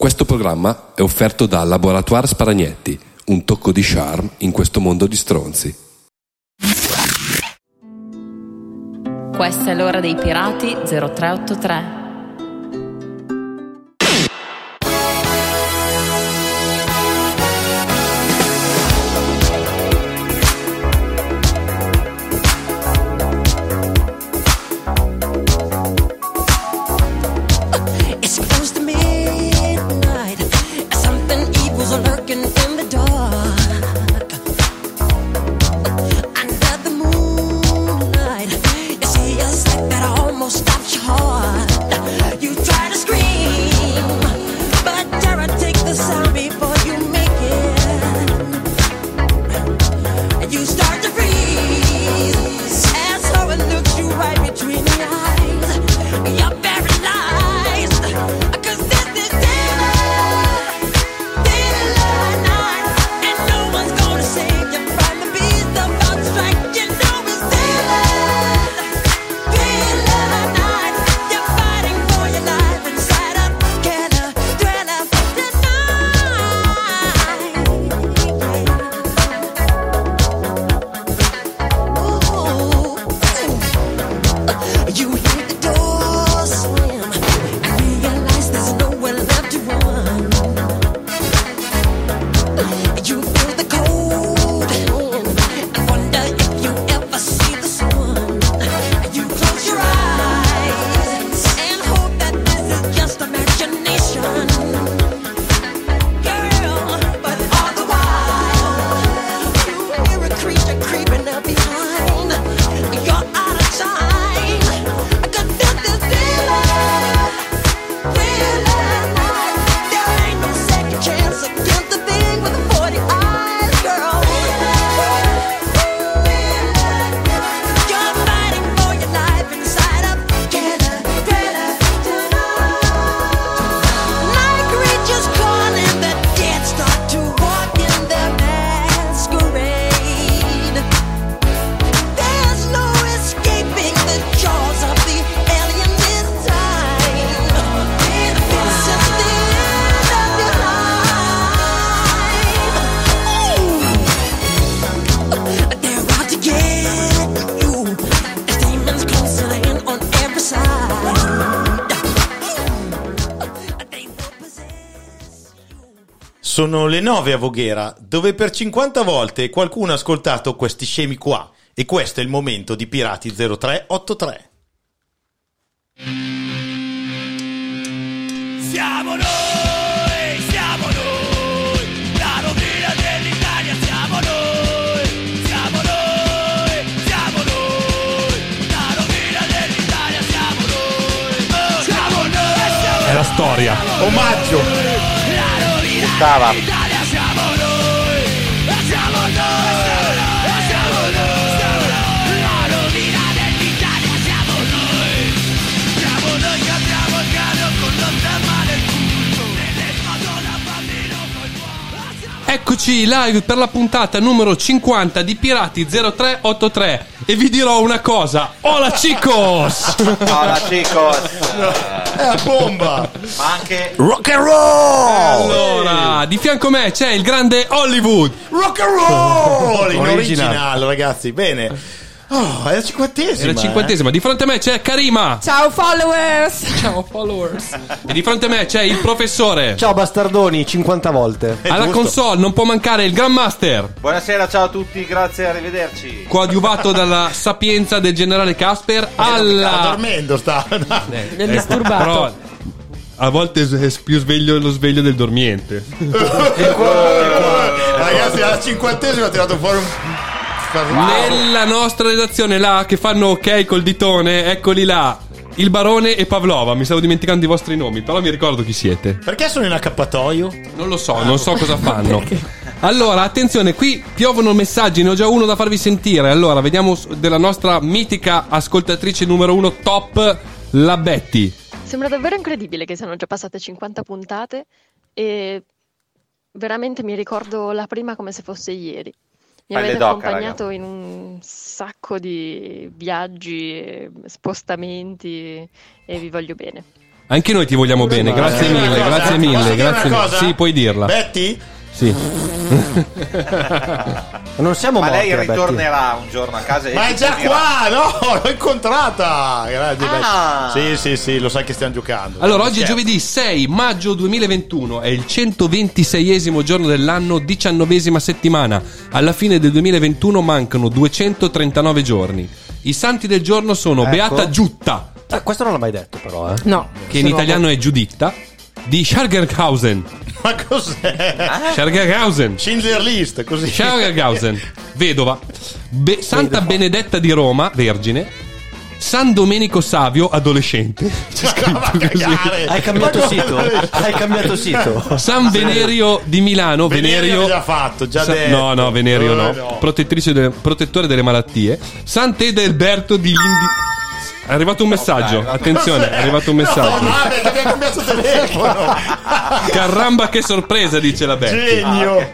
Questo programma è offerto da Laboratoire Sparagnetti, un tocco di charme in questo mondo di stronzi. Questa è l'ora dei pirati 0383. Sono le 9 a Voghera, dove per 50 volte qualcuno ha ascoltato questi scemi qua. E questo è il momento di Pirati 0383. Siamo noi, la rovina dell'Italia, siamo noi, la rovina dell'Italia, siamo noi. È la storia. Omaggio. Stava. Eccoci live per la puntata numero 50 di Pirati 0383 e vi dirò una cosa. Hola chicos! Hola chicos! È la bomba! Ma anche Rock and roll! Allora, di fianco a me c'è il grande Hollywood. Rock and roll! In original, ragazzi, bene. Oh, è la 50esima. È la 50esima. Di fronte a me c'è Karima. Ciao followers. Ciao followers. E di fronte a me c'è il professore. Ciao bastardoni, 50 volte. Alla console non può mancare il Grandmaster. buonasera, ciao a tutti, grazie, arrivederci. Coadiuvato dalla sapienza del generale Casper. Sta dormendo, sta. Del disturbato. Però a volte è più sveglio lo sveglio del dormiente. Ragazzi, alla 50esima ha tirato fuori un. Nella nostra redazione là che fanno ok col ditone, eccoli là, il Barone e Pavlova. Mi stavo dimenticando i vostri nomi, però mi ricordo chi siete. Perché sono in accappatoio? Non lo so, non so cosa fanno. Allora, attenzione, qui piovono messaggi, ne ho già uno da farvi sentire. Allora, vediamo della nostra mitica ascoltatrice numero 1 top, la Betty. Sembra davvero incredibile che siano già passate 50 puntate e veramente mi ricordo la prima come se fosse ieri. Mi avete accompagnato in un sacco di viaggi, spostamenti e vi voglio bene. Anche noi ti vogliamo bene, grazie mille, grazie mille, Posso dire grazie una mille. cosa? Sì, puoi dirla. Betty? Sì. Non siamo Ma morti. lei ritornerà un giorno a casa e Ma è già finirà. qua, no? L'ho incontrata. Grazie, Ah. Betty. Sì, lo sai che stiamo giocando. Allora, oggi è Scherzo. giovedì 6 maggio 2021, è il 126esimo giorno dell'anno, 19esima settimana. Alla fine del 2021 mancano 239 giorni. I santi del giorno sono Ecco. Beata Giutta, Questo non l'ha mai detto, però. No. che in italiano è Giuditta, di Schargerhausen. Ma cos'è? Schargerhausen. Schindler List, così. Schargerhausen, vedova. Santa Benedetta di Roma, vergine. San Domenico Savio, adolescente. C'è Ma va a scritto così. cagare. Hai cambiato sito? Hai cambiato sito? San Venerio di Milano, Venerio già fatto, già detto. No, Venerio no. No. Protettore delle malattie. Sant'Edelberto di Lindi. È arrivato un messaggio, attenzione, è arrivato un No, messaggio. vabbè, che abbiamo cambiato telefono. Caramba, che sorpresa, dice la Betty. Genio.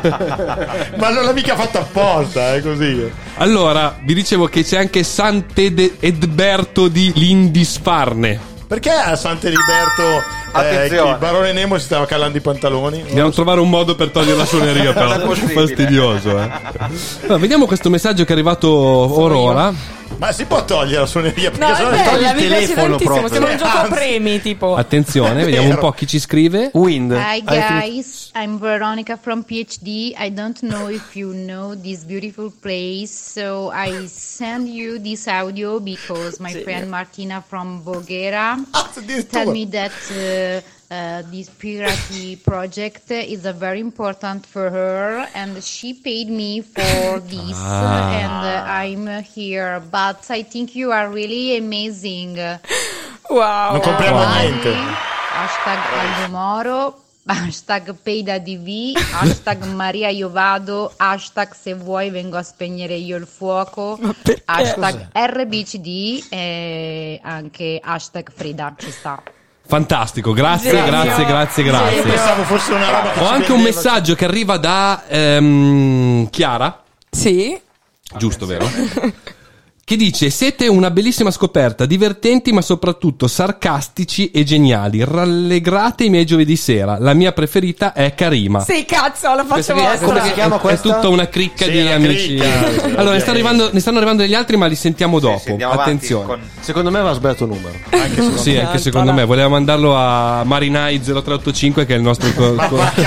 Ma non l'ha mica fatto apposta, è così. Allora, vi dicevo che c'è anche Sant'Edberto di Lindisfarne. Perché a Sant'Eliberto Attenzione. il barone Nemo si stava calando i pantaloni? Dobbiamo trovare un modo per togliere la suoneria, però. Non è possibile. Fastidioso, Allora, vediamo questo messaggio che è arrivato ora. Ma si può togliere la suoneria? Perché No, è sennò bella, il mi piace telefono tantissimo. proprio. Sembra un gioco a Anzi. premi, tipo. Attenzione, vediamo un po' chi ci scrive. Wind. Hi guys, I'm Veronica from PhD. I don't know if you know this beautiful place, so I send you this audio because my friend Martina from Voghera tell me that this pirate project is very important for her, and she paid me for this, and I'm here. But I think you are really amazing. Wow. non compriamo Bye. niente. Hashtag Aldo Moro, hashtag PayDaDV, hashtag Maria io vado, hashtag se vuoi vengo a spegnere io il fuoco, hashtag RBCD e anche hashtag Frida, ci sta. Fantastico, grazie, Genio. grazie. Io pensavo fosse una roba che Ho si anche un vendeva. messaggio che arriva da Chiara, Sì. giusto, vero? Che dice: siete una bellissima scoperta, divertenti ma soprattutto sarcastici e geniali. Rallegrate i miei giovedì sera. La mia preferita è Karima. Sì, cazzo, la faccio Come vostra. si chiama è questa? tutta una cricca Sì, di una amici. cricca. Allora, ne stanno arrivando degli altri, ma li sentiamo dopo. Sì, andiamo avanti Attenzione. con- Secondo me aveva sbagliato numero. Sì, anche secondo me. Voleva mandarlo a Marinai 0385, che è il nostro, che è il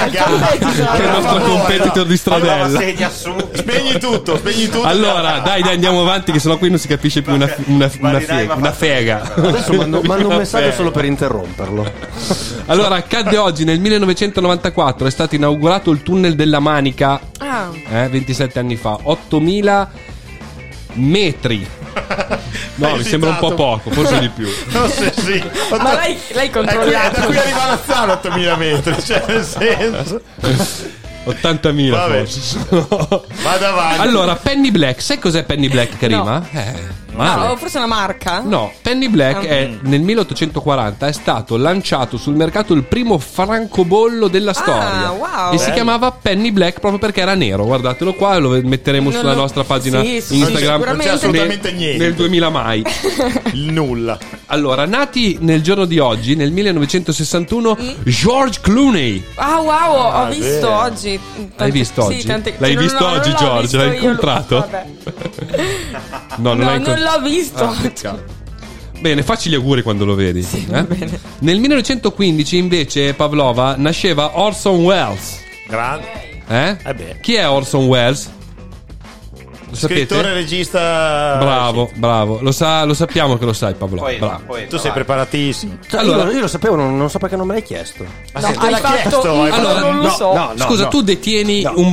nostro competitor di Allora, Stradella. sedia su. Spegni tutto. Allora, dai, andiamo avanti, che sennò qui non si capisce più una fega. Adesso mando un messaggio solo per interromperlo. Allora, accadde oggi, nel 1994, è stato inaugurato il tunnel della Manica, Ah. 27 anni fa, 8.000 metri. No, mi sembra un po' poco, forse di più. No, sì. Ma l'hai controllato? Da qui arriva a Lazzano 8.000 metri, cioè nel senso. 80.000 Vabbè. forse. Vado avanti. Allora, Penny Black, sai cos'è Penny Black, Karima? Male. No, forse una marca? No, Penny Black nel 1840 è stato lanciato sul mercato il primo francobollo della storia. wow. E si chiamava Penny Black proprio perché era nero. Guardatelo qua, lo metteremo Non sulla lo- nostra pagina sì, sì, Instagram. sicuramente. Non c'è assolutamente niente. Nel 2000 mai. Il nulla. Allora, nati nel giorno di oggi, nel 1961, George Clooney. Ah, wow, ho visto vero. oggi. L'hai visto sì, oggi? tante- L'hai non- visto no, non oggi, l'ho George? visto L'hai io, incontrato? vabbè. No, No, l'hai non l'ho visto. peccato. Bene, facci gli auguri quando lo vedi. bene. Nel 1915 invece, Pavlova, nasceva Orson Welles. Grande. Beh. Chi è Orson Welles? Lo Scrittore, sapete? regista. Bravo. Lo sappiamo che lo sai, Pavlova. Poi, Bravo. poi, Tu sei preparatissimo. Allora- io lo sapevo, non so perché non me l'hai chiesto. Ma No, se te hai l'ha fatto- chiesto, hai Allora, non lo no, so. no, Scusa, no. tu detieni un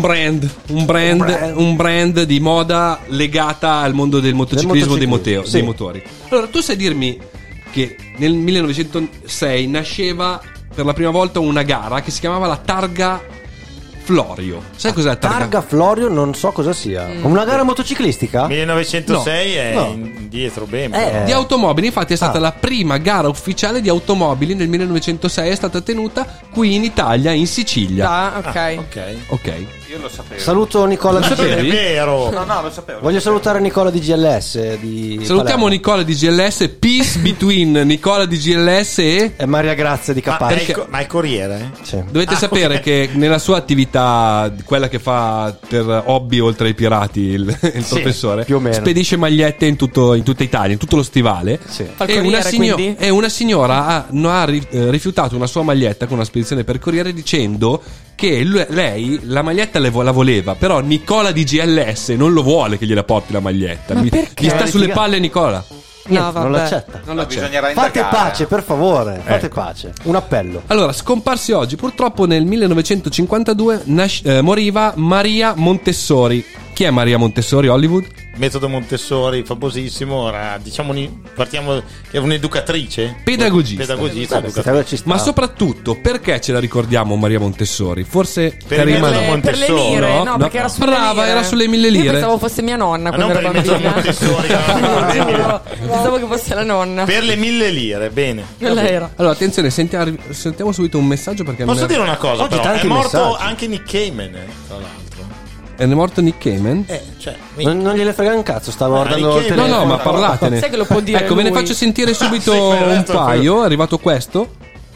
brand di moda legata al mondo del motociclismo dei motociclismo, motori. Allora, tu sai dirmi che nel 1906 nasceva per la prima volta una gara che si chiamava la Targa Florio. Sai cos'è la Targa Florio, non so cosa sia. Una gara motociclistica? 1906 No. è No. indietro ben. Eh. Di automobili, infatti è stata la prima gara ufficiale di automobili nel 1906, è stata tenuta qui in Italia, in Sicilia. Ah, ok. Ok. Ok. Io lo sapevo. Saluto Nicola di Non è sapevi? vero. No, lo sapevo. Voglio salutare Nicola di GLS di Salutiamo Palermo. Nicola di GLS, peace between Nicola di GLS e... E Maria Grazia di Ma, Caparra. ma è Corriere? Sì. Dovete sapere che nella sua attività, quella che fa per hobby oltre ai pirati, il professore, più o meno. spedisce magliette in tutta Italia, in tutto lo stivale. Sì. Fa il E corriere, quindi? una signora ha rifiutato una sua maglietta con una spedizione per corriere dicendo che lei la maglietta la voleva, però Nicola di GLS non lo vuole che gliela porti la maglietta. Ma perché? Gli sta sulle palle Nicola. No, vabbè. Non l'accetta. Non lo c'è. Bisognerà Fate indagare. pace, per favore. Fate Ecco. pace. Un appello. Allora, scomparsi oggi, purtroppo nel 1952 moriva Maria Montessori. Chi è Maria Montessori, Hollywood? Metodo Montessori, famosissimo. Ora, diciamo, partiamo. È un'educatrice? Pedagogista. Educatrice. Ma soprattutto, perché ce la ricordiamo Maria Montessori? Forse Per carina, il metodo no? Per le Montessori, lire, no? perché era sulle Brava, lire. era sulle 1000 lire. Io pensavo fosse mia nonna Ma quando non ero per il metodo bambina. Montessori, no. Pensavo che fosse la nonna. Per le 1000 lire, bene. Quella era. Allora, attenzione, sentiamo subito un messaggio perché Posso non è... dire una cosa, Oggi però? È tanti morto messaggi. anche Nick Cayman, tra l'altro. È morto Nick Cayman? Cioè, Non gliene frega un cazzo, stavo Ma guardando il Nick No, telefono. no, ma parlatene. Sai che lo può dire Ecco, ve ne lui? faccio sentire subito Sì, quello un resto- paio. È arrivato questo.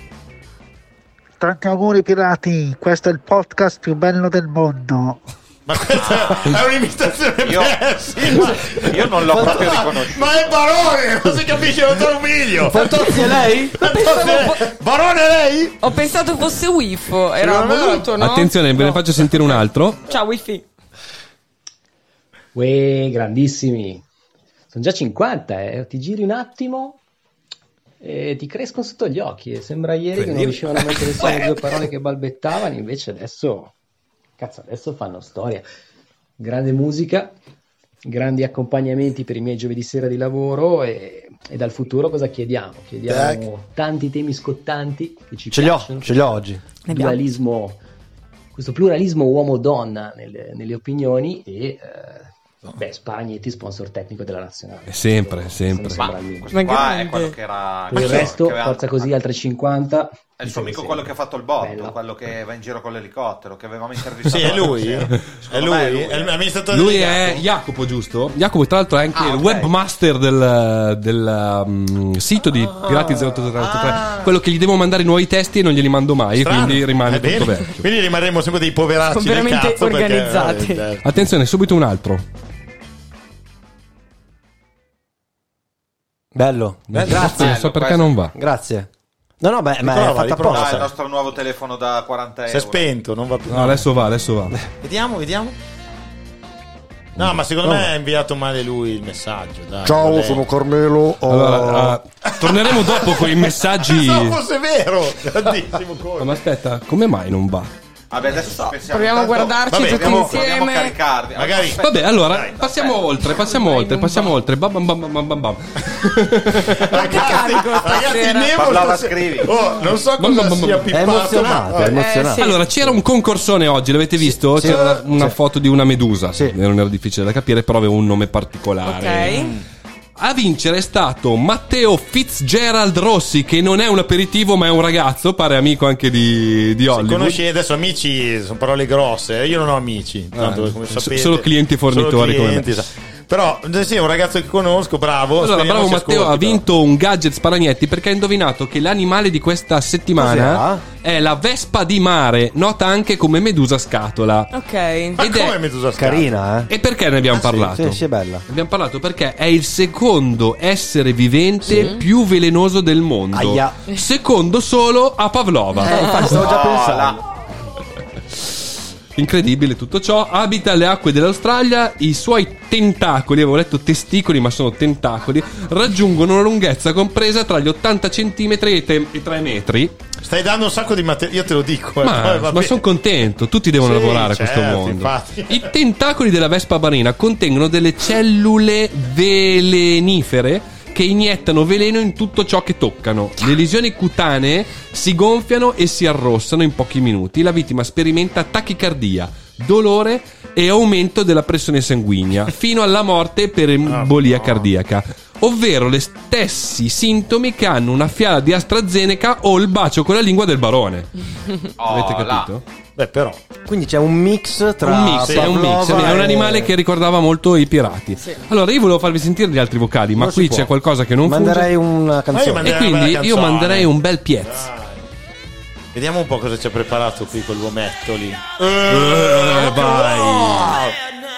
Tanti auguri pirati, questo è il podcast più bello del mondo. ma questa è un'imitazione pessima. Io non l'ho proprio riconosciuto. Ma è Barone, non si capisce, non te lo umilio. Fantozzi è lei? Barone è lei? Ho pensato fosse Wiffo. Era Secondo me- voluto, no? Attenzione, ve ne No. faccio sentire un altro. Ciao Wifi. Uè, grandissimi. Sono già 50, ti giri un attimo e ti crescono sotto gli occhi. E sembra ieri che non riuscivano a mettere insieme due parole che balbettavano, invece adesso fanno storia. Grande musica, grandi accompagnamenti per i miei giovedì sera di lavoro e dal futuro cosa chiediamo? Chiediamo tanti temi scottanti che ci Ce li ho piacciono. oggi. Dualismo, questo pluralismo uomo-donna nelle opinioni e Spagnetti, sponsor tecnico della nazionale. Sempre. Mi sembra il minimo. Questo qua è quello che era. Per il resto, che aveva- forza così, altre 50. È il suo amico, quello che ha fatto il botto, Bello. quello che va in giro con l'elicottero, che avevamo intervistato. Sì, è lui. Secondo È lui, me è l'amministratore Lui delegato. è Jacopo, giusto? Jacopo, tra l'altro, è anche Ah, il ok. webmaster del sito di Pirati 083, quello che gli devo mandare i nuovi testi e non glieli mando mai, Strano. quindi rimane Bene. tutto vecchio. Quindi rimarremo sempre dei poveracci del Veramente cazzo perché- organizzati. Attenzione, subito un altro. Bello. Grazie, non so perché questo. non va. Grazie. No, ma è Riprova, fatta riprova. Ah, apposta. il nostro nuovo telefono da 40 Si è euro. spento, non va più. No, adesso va. Vediamo. No, ma secondo me ha inviato male lui il messaggio. Dai, Ciao, volevo. sono Carmelo. Allora, torneremo dopo con i messaggi. Pensavo fosse vero. Grandissimo No, colpo. ma aspetta, come mai non va? Vabbè, adesso ci pensiamo. Proviamo a Intanto- guardarci Vabbè, tutti proviamo insieme. a caricarli. Magari- Aspetta. Vabbè, allora Dai, passiamo oltre. Bam, bam, bam. Ragazzi, stasera. Nemo Parlava, stasera- scrivi. Oh, non so Bam, cosa bam, bam. sia È pippato. È emozionato, ma- è emozionato. Sì. Allora, c'era un concorsone oggi, l'avete visto? Sì. C'era una Sì. foto di una medusa. Sì. Non era difficile da capire, però aveva un nome particolare. Ok. A vincere è stato Matteo Fitzgerald Rossi, che non è un aperitivo, ma è un ragazzo, pare amico anche di Hollywood. Conosci adesso amici, sono parole grosse. Io non ho amici, tanto, come sapete. solo clienti e fornitori Solo come clienti, me. sa. Però sì, è un ragazzo che conosco, bravo. Allora, speriamo bravo si Matteo, ascolti, ha vinto un gadget Sparagnetti perché ha indovinato che l'animale di questa settimana è la vespa di mare, nota anche come medusa scatola. Ok. Ma ed è- come medusa scatola? Carina, E perché ne abbiamo parlato? Sì, è bella. Ne abbiamo parlato perché è il secondo essere vivente più velenoso del mondo. Aia. Secondo solo a Pavlova. Infatti stavo già pensando. Incredibile tutto ciò. Abita le acque dell'Australia. I suoi tentacoli, avevo letto testicoli, ma sono tentacoli, raggiungono una lunghezza compresa tra gli 80 cm e 3 metri. Stai dando un sacco di materiale, io te lo dico. Ma sono contento, tutti devono Sì, lavorare a certo, questo mondo. infatti. I tentacoli della vespa marina contengono delle cellule velenifere che iniettano veleno in tutto ciò che toccano. Le lesioni cutanee si gonfiano e si arrossano in pochi minuti. La vittima sperimenta tachicardia, dolore e aumento della pressione sanguigna fino alla morte per embolia cardiaca, ovvero le stessi sintomi che hanno una fiala di AstraZeneca o il bacio con la lingua del barone. Avete capito? Beh, però. Quindi c'è un mix tra È un animale che ricordava molto i pirati. Allora io volevo farvi sentire gli altri vocali, ma qui c'è qualcosa che non manderei funge. una canzone. E quindi io manderei un bel Piez. Vediamo un po' cosa ci ha preparato qui quell'uometto lì. Vai.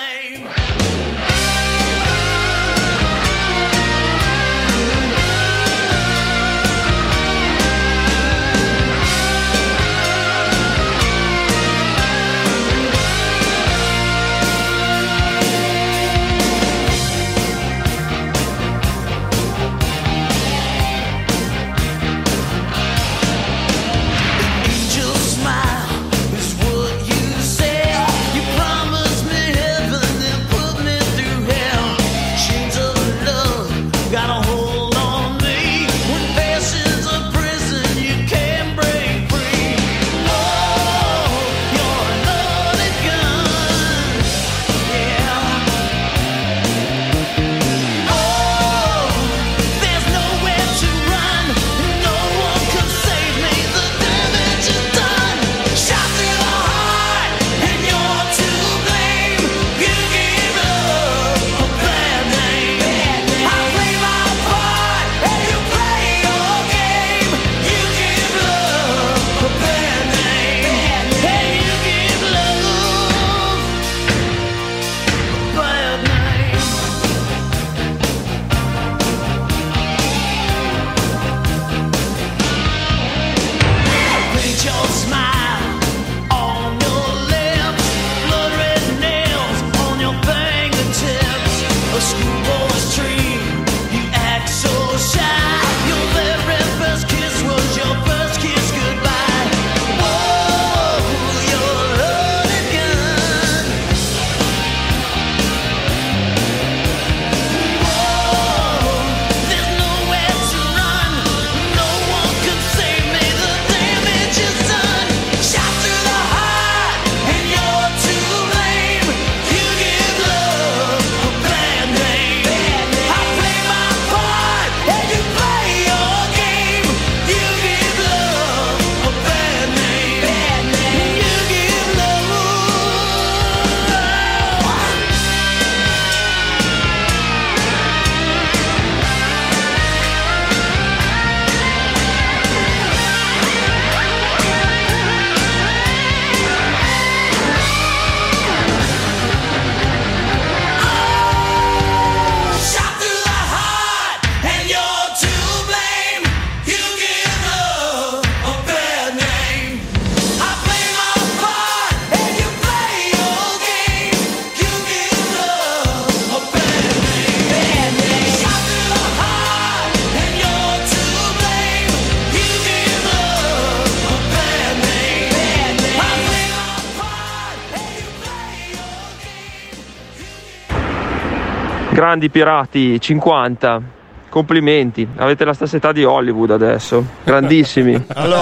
Grandi pirati, 50. Complimenti, avete la stessa età di Hollywood adesso. Grandissimi.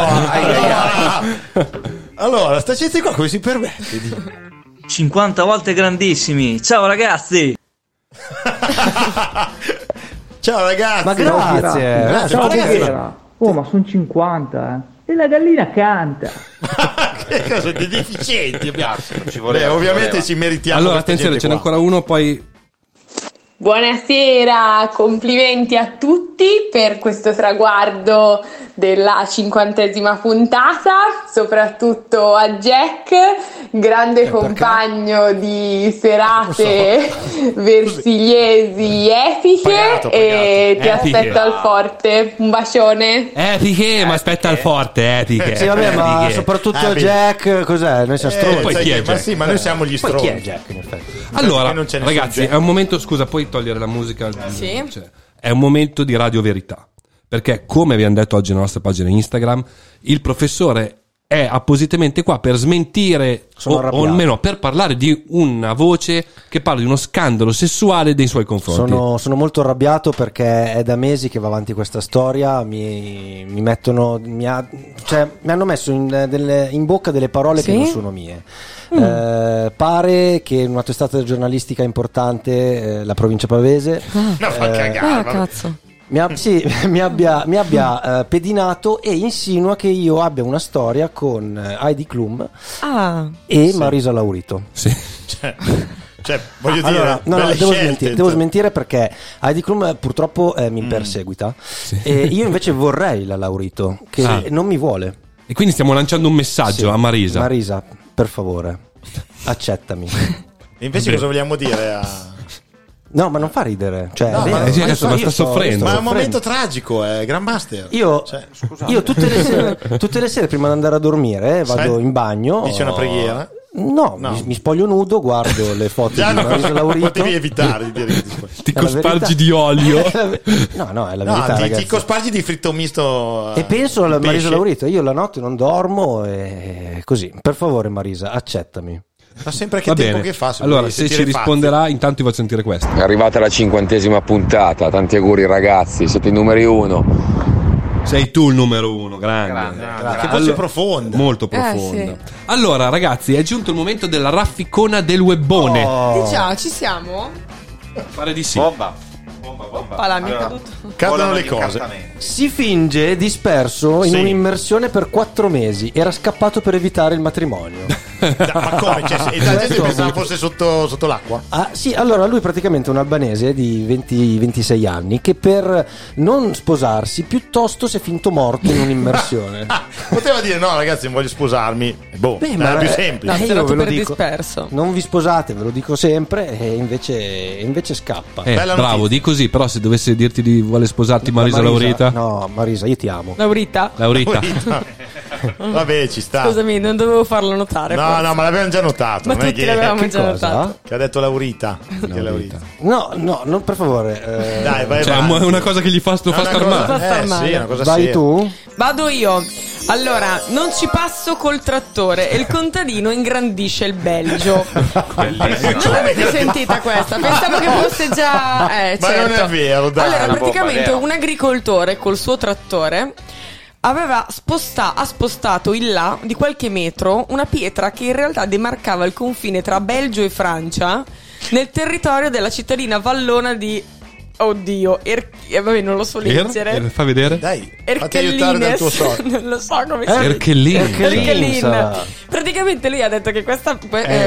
Allora, sta gente qua come si permette di... 50 volte grandissimi. Ciao ragazzi. Ciao ragazzi. Ma grazie. Ciao Boghera. Oh, ma sono 50, E la gallina canta. Che cosa di deficienti abbiamo. Ci voleva, ovviamente ci meritiamo. Allora, attenzione, ce n'è ancora uno, poi... Buonasera, complimenti a tutti per questo traguardo della 50ª puntata, soprattutto a Jack, grande compagno di serate versigliesi epiche. Pagato. E ti Epiche. aspetto al forte, un bacione. Epiche, ma aspetta al forte, epiche. Sì, vabbè, ma Epiche. soprattutto Jack, cos'è? Noi siamo stronzi. poi chi è Ma Jack? sì, ma noi siamo gli Poi stronzi. chi è Jack, in effetti? Allora, Perché non c'è nessun ragazzi, Jack. è un momento, scusa, puoi togliere la musica? Sì. Cioè, è un momento di Radio Verità, perché come abbiamo detto oggi nella nostra pagina Instagram, il professore è appositamente qua per smentire o almeno per parlare di una voce che parla di uno scandalo sessuale nei suoi confronti. Sono molto arrabbiato perché è da mesi che va avanti questa storia. Mi hanno messo in bocca delle parole che non sono mie. Pare che in una testata giornalistica importante, la provincia pavese, cazzo. mi abbia pedinato e insinua che io abbia una storia con Heidi Klum e Marisa Laurito. Sì. Cioè, voglio dire, devo smentire perché Heidi Klum purtroppo mi perseguita e io invece vorrei la Laurito che non mi vuole. E quindi stiamo lanciando un messaggio a Marisa. Marisa, per favore, accettami. E invece cosa vogliamo dire a... No, ma non fa ridere. Cioè, sta soffrendo. Ma è un momento tragico, è Grandmaster. Io tutte le sere prima di andare a dormire vado in bagno. Dice una preghiera? No. Mi spoglio nudo, guardo le foto di Marisa Laurito. Potevi evitare di dire ti cospargi di olio. No, è la verità. Ti cospargi di fritto misto. E penso alla Marisa Laurito. Io la notte non dormo e così. Per favore, Marisa, accettami. Ma sempre che tempo che fa? Allora, se ci risponderà, intanto vi faccio sentire questo. È arrivata la 50ª puntata. Tanti auguri, ragazzi. Siete i numeri 1. Sei tu il numero 1, grande. Che voce profonda. Molto profonda. Allora, ragazzi, è giunto il momento della rafficona del webbone. Diciamo, ci siamo? Pare di sì. Bomba. Cadono le cose. Si finge disperso in un'immersione per 4 mesi. Era scappato per evitare il matrimonio. Ma come? E la gente pensava fosse sotto l'acqua? Sì, allora lui praticamente è un albanese di 20-26 anni che per non sposarsi piuttosto si è finto morto in un'immersione. Poteva dire no ragazzi, non voglio sposarmi. Ma è più semplice. Io ve lo dico, disperso. non vi sposate, ve lo dico sempre, e invece scappa. Bravo, di così, però se dovesse dirti di vuole sposarti Marisa Laurita. No, Marisa, io ti amo. Laurita. Vabbè, ci sta. Scusami, non dovevo farlo notare. No, ma l'avevamo già notato. Ma tutti l'avevamo già notato. Che ha detto Laurita. No, per favore. Dai, vai. È una cosa che gli fa star male. Sì, una cosa Vai tu? Vado io. Allora, non ci passo col trattore e il contadino ingrandisce il Belgio. Bellissimo. Non l'avete sentita questa? Pensavo che fosse già... Ma non è vero, dai. Allora, praticamente un agricoltore col suo trattore ha spostato in là di qualche metro una pietra che in realtà demarcava il confine tra Belgio e Francia nel territorio della cittadina vallona di... Oddio, vabbè, non lo so leggere. Fa vedere. Dai, fatti aiutare dal tuo socio. Non lo so come si Erkelin. Praticamente lui ha detto che questa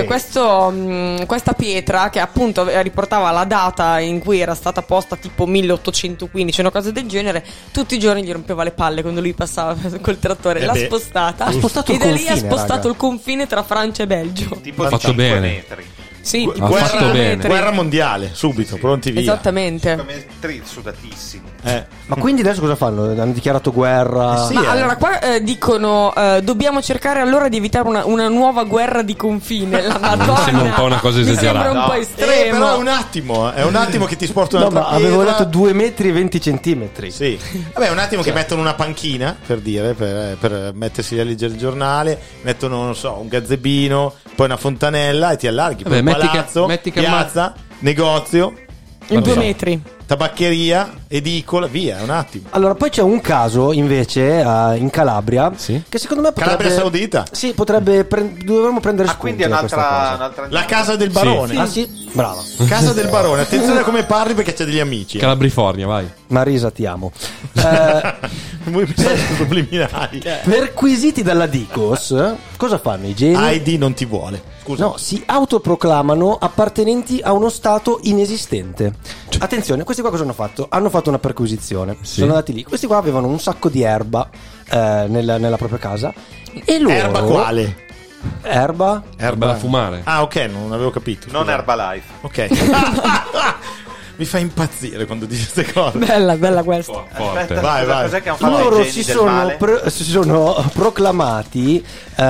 pietra, che appunto riportava la data in cui era stata posta, tipo 1815, una cosa del genere, tutti i giorni gli rompeva le palle quando lui passava col trattore. L'ha spostata. Ha spostato il confine, confine, ha spostato raga. il confine tra Francia e Belgio. Tipo Ha fatto bene. metri. Sì, tipo fatto bene. Guerra mondiale, subito, pronti via. Esattamente. Metri sudatissimi. Ma quindi adesso cosa fanno? Hanno dichiarato guerra? Allora qua dicono dobbiamo cercare allora di evitare una nuova guerra di confine. La Madonna. Sembra un po' una cosa esagerata. Mi sembra un po' estremo. Però è un attimo che ti sporto una ma avevo letto 2 metri e 20 centimetri. Sì. Vabbè, è un attimo che mettono una panchina, per dire, per mettersi a leggere il giornale, mettono, non so, un gazebino, poi una fontanella e ti allarghi. Poi palazzo, piazza, negozio. In 2 metri. Tabaccheria, edicola, via, un attimo. Allora, poi c'è un caso invece in Calabria che secondo me potrebbe... Calabria Saudita? Sì, dovremmo prendere spunti. Quindi è un'altra La casa del barone. Sì. Ah sì? Brava. Casa del barone, attenzione a come parli perché c'è degli amici. Calabrifornia, vai. Marisa, ti amo. Vuoi pensare subliminali? Perquisiti dalla Dicos, cosa fanno i geni? Heidi non ti vuole. Scusa. No, si autoproclamano appartenenti a uno stato inesistente. Attenzione, questi qua cosa hanno fatto? Hanno fatto una perquisizione. Sono andati lì. Questi qua avevano un sacco di erba nella propria casa. E loro... Erba quale? Erba da fumare. Ah, ok, non avevo capito. Non Herbalife. Ok. Mi fa impazzire quando dice queste cose. Bella questa. Aspetta, vai. Cos'è che hanno fatto Loro i geni del male? si sono proclamati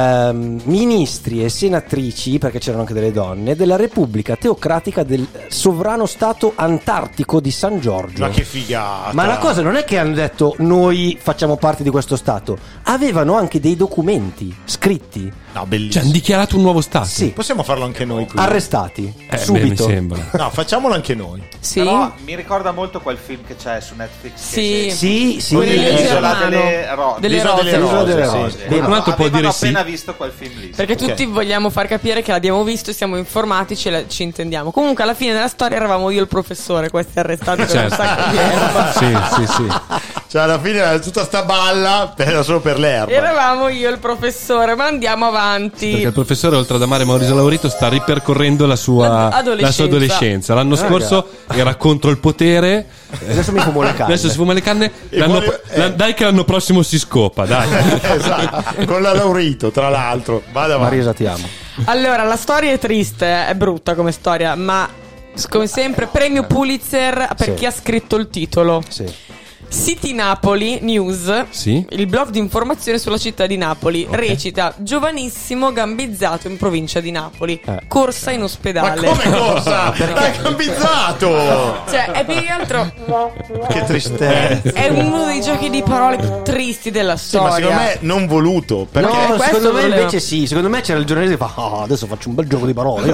ministri e senatrici, perché c'erano anche delle donne, della Repubblica Teocratica del Sovrano Stato Antartico di San Giorgio. Ma che figata! Ma la cosa non è che hanno detto noi facciamo parte di questo Stato, avevano anche dei documenti scritti. No, bellissimo. Cioè, hanno dichiarato un nuovo Stato. Sì. Possiamo farlo anche noi qui. Arrestati mi subito. sembra. No, facciamolo anche noi. Sì. Però mi ricorda molto quel film che c'è su Netflix. Sì. L'isola delle rose. Un altro può dire Ho sì. appena visto quel film lì. Perché tutti vogliamo far capire che l'abbiamo visto, siamo informatici e ci intendiamo. Comunque alla fine della storia eravamo io e il professore, questi arrestati per un sacco di erba. Sì. Cioè alla fine era tutta sta balla era solo per l'erba. Eravamo io e il professore, ma andiamo avanti. Perché il professore, oltre ad amare Maurizio Laurito, sta ripercorrendo la sua adolescenza. L'anno scorso era contro il potere. Adesso mi fumo le canne. Adesso si fuma le canne. Dai che l'anno prossimo si scopa, dai. Esatto. Con la Laurito, tra l'altro. Vada avanti. Marisa, ti amo. Allora, la storia è triste, è brutta come storia, ma come sempre premio Pulitzer per chi ha scritto il titolo. Sì. City Napoli News, il blog di informazione sulla città di Napoli, recita: giovanissimo gambizzato in provincia di Napoli, corsa in ospedale. Ma come corsa? L'hai gambizzato! Cioè, è più che altro che tristezza. è uno dei giochi di parole più tristi della storia. Ma secondo me non voluto. Perché No, secondo me invece sì. Secondo me c'era il giornalista che fa adesso faccio un bel gioco di parole.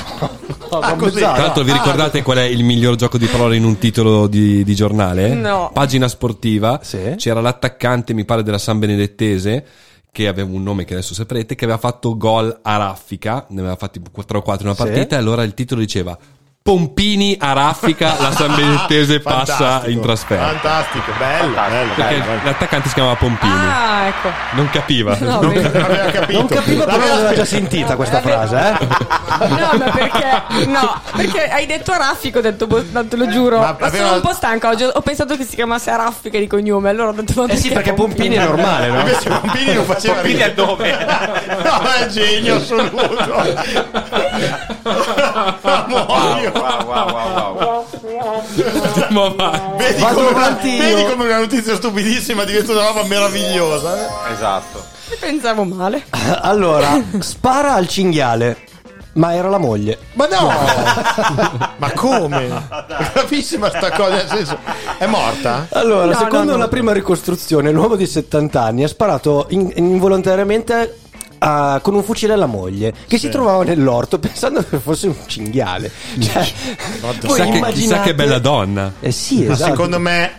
così. Tra l'altro vi ricordate qual è il miglior gioco di parole in un titolo di giornale? No. Pagina sportiva. C'era l'attaccante, mi pare, della San Benedettese, che aveva un nome che adesso saprete, che aveva fatto gol a raffica, ne aveva fatti 4 o 4 in una partita, e allora il titolo diceva: Pompini a raffica, la San Benedettese passa in trasferta. Fantastico, bello. Perché l'attaccante si chiamava Pompini. Ah, ecco. Non capiva. No, non aveva capito. Non capiva, però l'aveva già sentita questa frase, No, ma perché hai detto a raffica, ho detto, te lo giuro, ma sono un po' stanca oggi, ho pensato che si chiamasse a raffica di cognome, allora ho detto sì, perché Pompini è normale, no? Invece Pompini non faceva Pompini è il nome. No, è genio assoluto. Wow. Andiamo avanti. Vedi come una notizia stupidissima diventa una roba meravigliosa. Esatto. Pensavo male. Allora, spara al cinghiale, ma era la moglie. Ma no! Ma come? Gravissima sta cosa, nel senso, è morta? Allora, secondo la prima ricostruzione, l'uomo di 70 anni ha sparato involontariamente con un fucile alla moglie, che si trovava nell'orto, pensando che fosse un cinghiale. Cioè, chissà che bella donna. Sì, esatto. Ma secondo me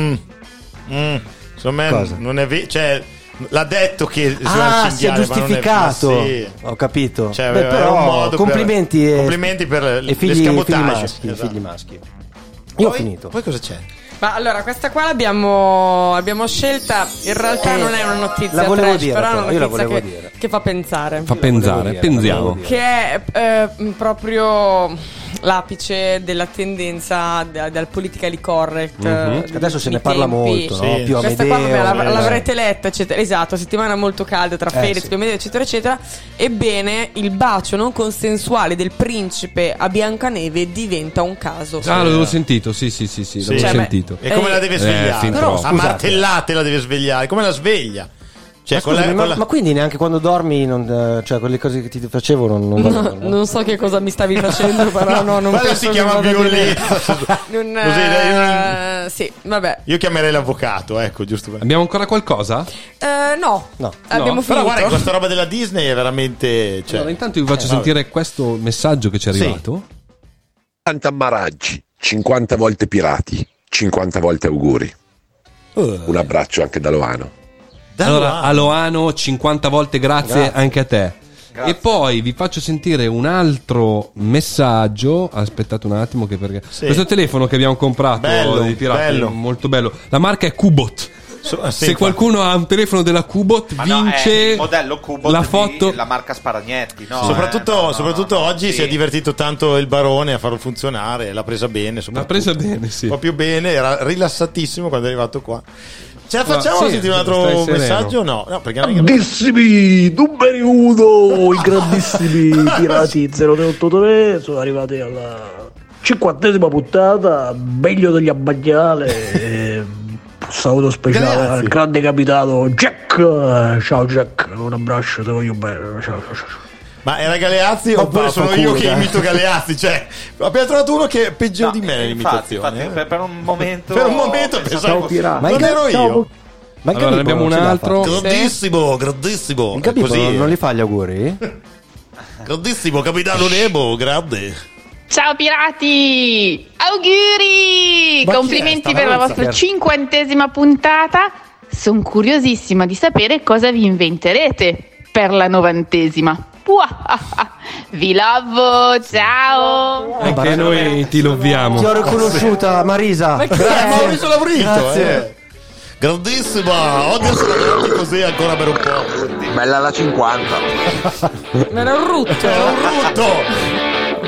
non è vero, cioè l'ha detto che si è giustificato. Sì. Ho capito. Cioè, però un modo complimenti per figli l'escamotage. figli maschi. Io ho finito. Poi cosa c'è? Ma allora, questa qua l'abbiamo scelta. In realtà non è una notizia la volevo trash, dire, però è una io la notizia volevo dire. che fa pensare. Pensiamo. Che è proprio l'apice della tendenza dal politically correct. Adesso se ne parla molto, no? Più questa qua Amedeo, l'avrete letta, eccetera. Esatto, settimana molto calda tra Fedez, Più Amedeo, eccetera, eccetera. Ebbene, il bacio non consensuale del principe a Biancaneve diventa un caso. L'avevo sentito, sì, l'avevo sentito. E come la deve svegliare? Però, a martellate la deve svegliare. Come la sveglia? Cioè, ma quindi neanche quando dormi, cioè quelle cose che ti facevo non so che cosa mi stavi facendo, però non quella penso si chiama violenza. Sì, vabbè. Io chiamerei l'avvocato, ecco, giusto per... Abbiamo ancora qualcosa? No. Abbiamo finito. Però guarda, questa roba della Disney è veramente... Allora, intanto vi faccio sentire questo messaggio che ci è arrivato. 50 ammaraggi, 50 volte pirati, 50 volte auguri. Un abbraccio anche da Loano. Allora, a Loano 50 volte grazie anche a te. Grazie. E poi vi faccio sentire un altro messaggio. Aspettate un attimo, che perché questo telefono che abbiamo comprato di pirati è molto bello. La marca è Cubot. Se qualcuno ha un telefono della Cubot, vince il modello Cubot la foto, la marca Sparagnetti, no? Soprattutto oggi si è divertito tanto il barone a farlo funzionare. L'ha presa bene, l'ha presa bene, sì. Un po' più bene, era rilassatissimo quando è arrivato qua. Ce la facciamo a sentire un altro messaggio? No, perché grandissimi, un benvenuto, i grandissimi pirati 0383 sono arrivati 50ª puntata, meglio degli abbagliale. Saluto speciale al grande capitano Jack. Ciao Jack, un abbraccio, te voglio bene. Ciao. Ma era Galeazzi oppure sono io che imito Galeazzi? Cioè, abbiamo trovato uno che è peggio di me nell'imitazione. Infatti, per un momento pensavo ma non ero io. Ma allora ne abbiamo un altro. Grandissimo. Il Gabibbo non li fa gli auguri? Grandissimo capitano Nemo, grande. Ciao pirati! Auguri! Ma Complimenti per la vostra 50ª puntata. Sono curiosissima di sapere cosa vi inventerete per la 90ª. Vi lovo, ciao! Anche noi ti loviamo. Ti ho riconosciuta, Marisa. Maurizio Lavrito, Grazie. Grandissima. Oddio, sono venuti così ancora per un po'. Bella la 50. Era un rutto. Era un rutto.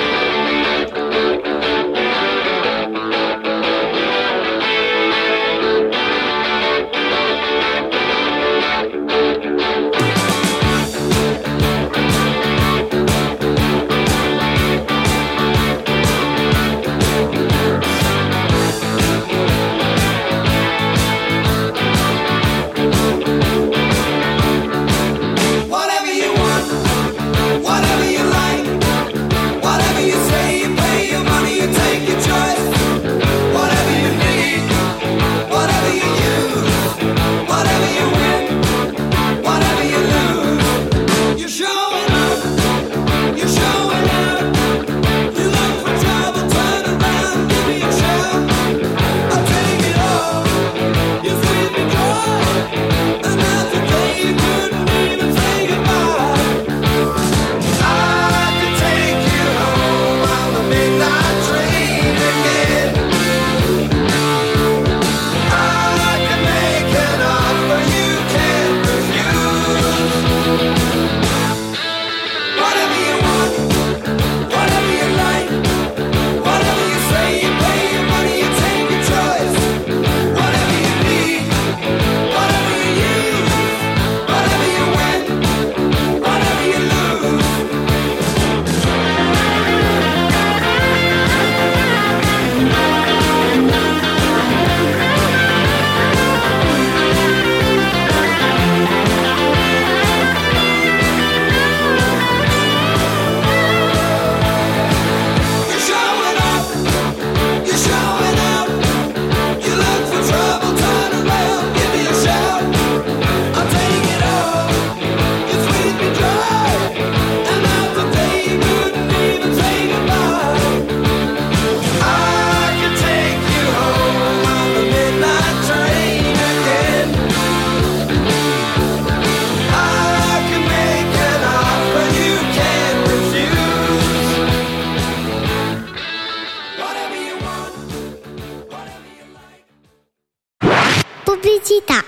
Pubblicità.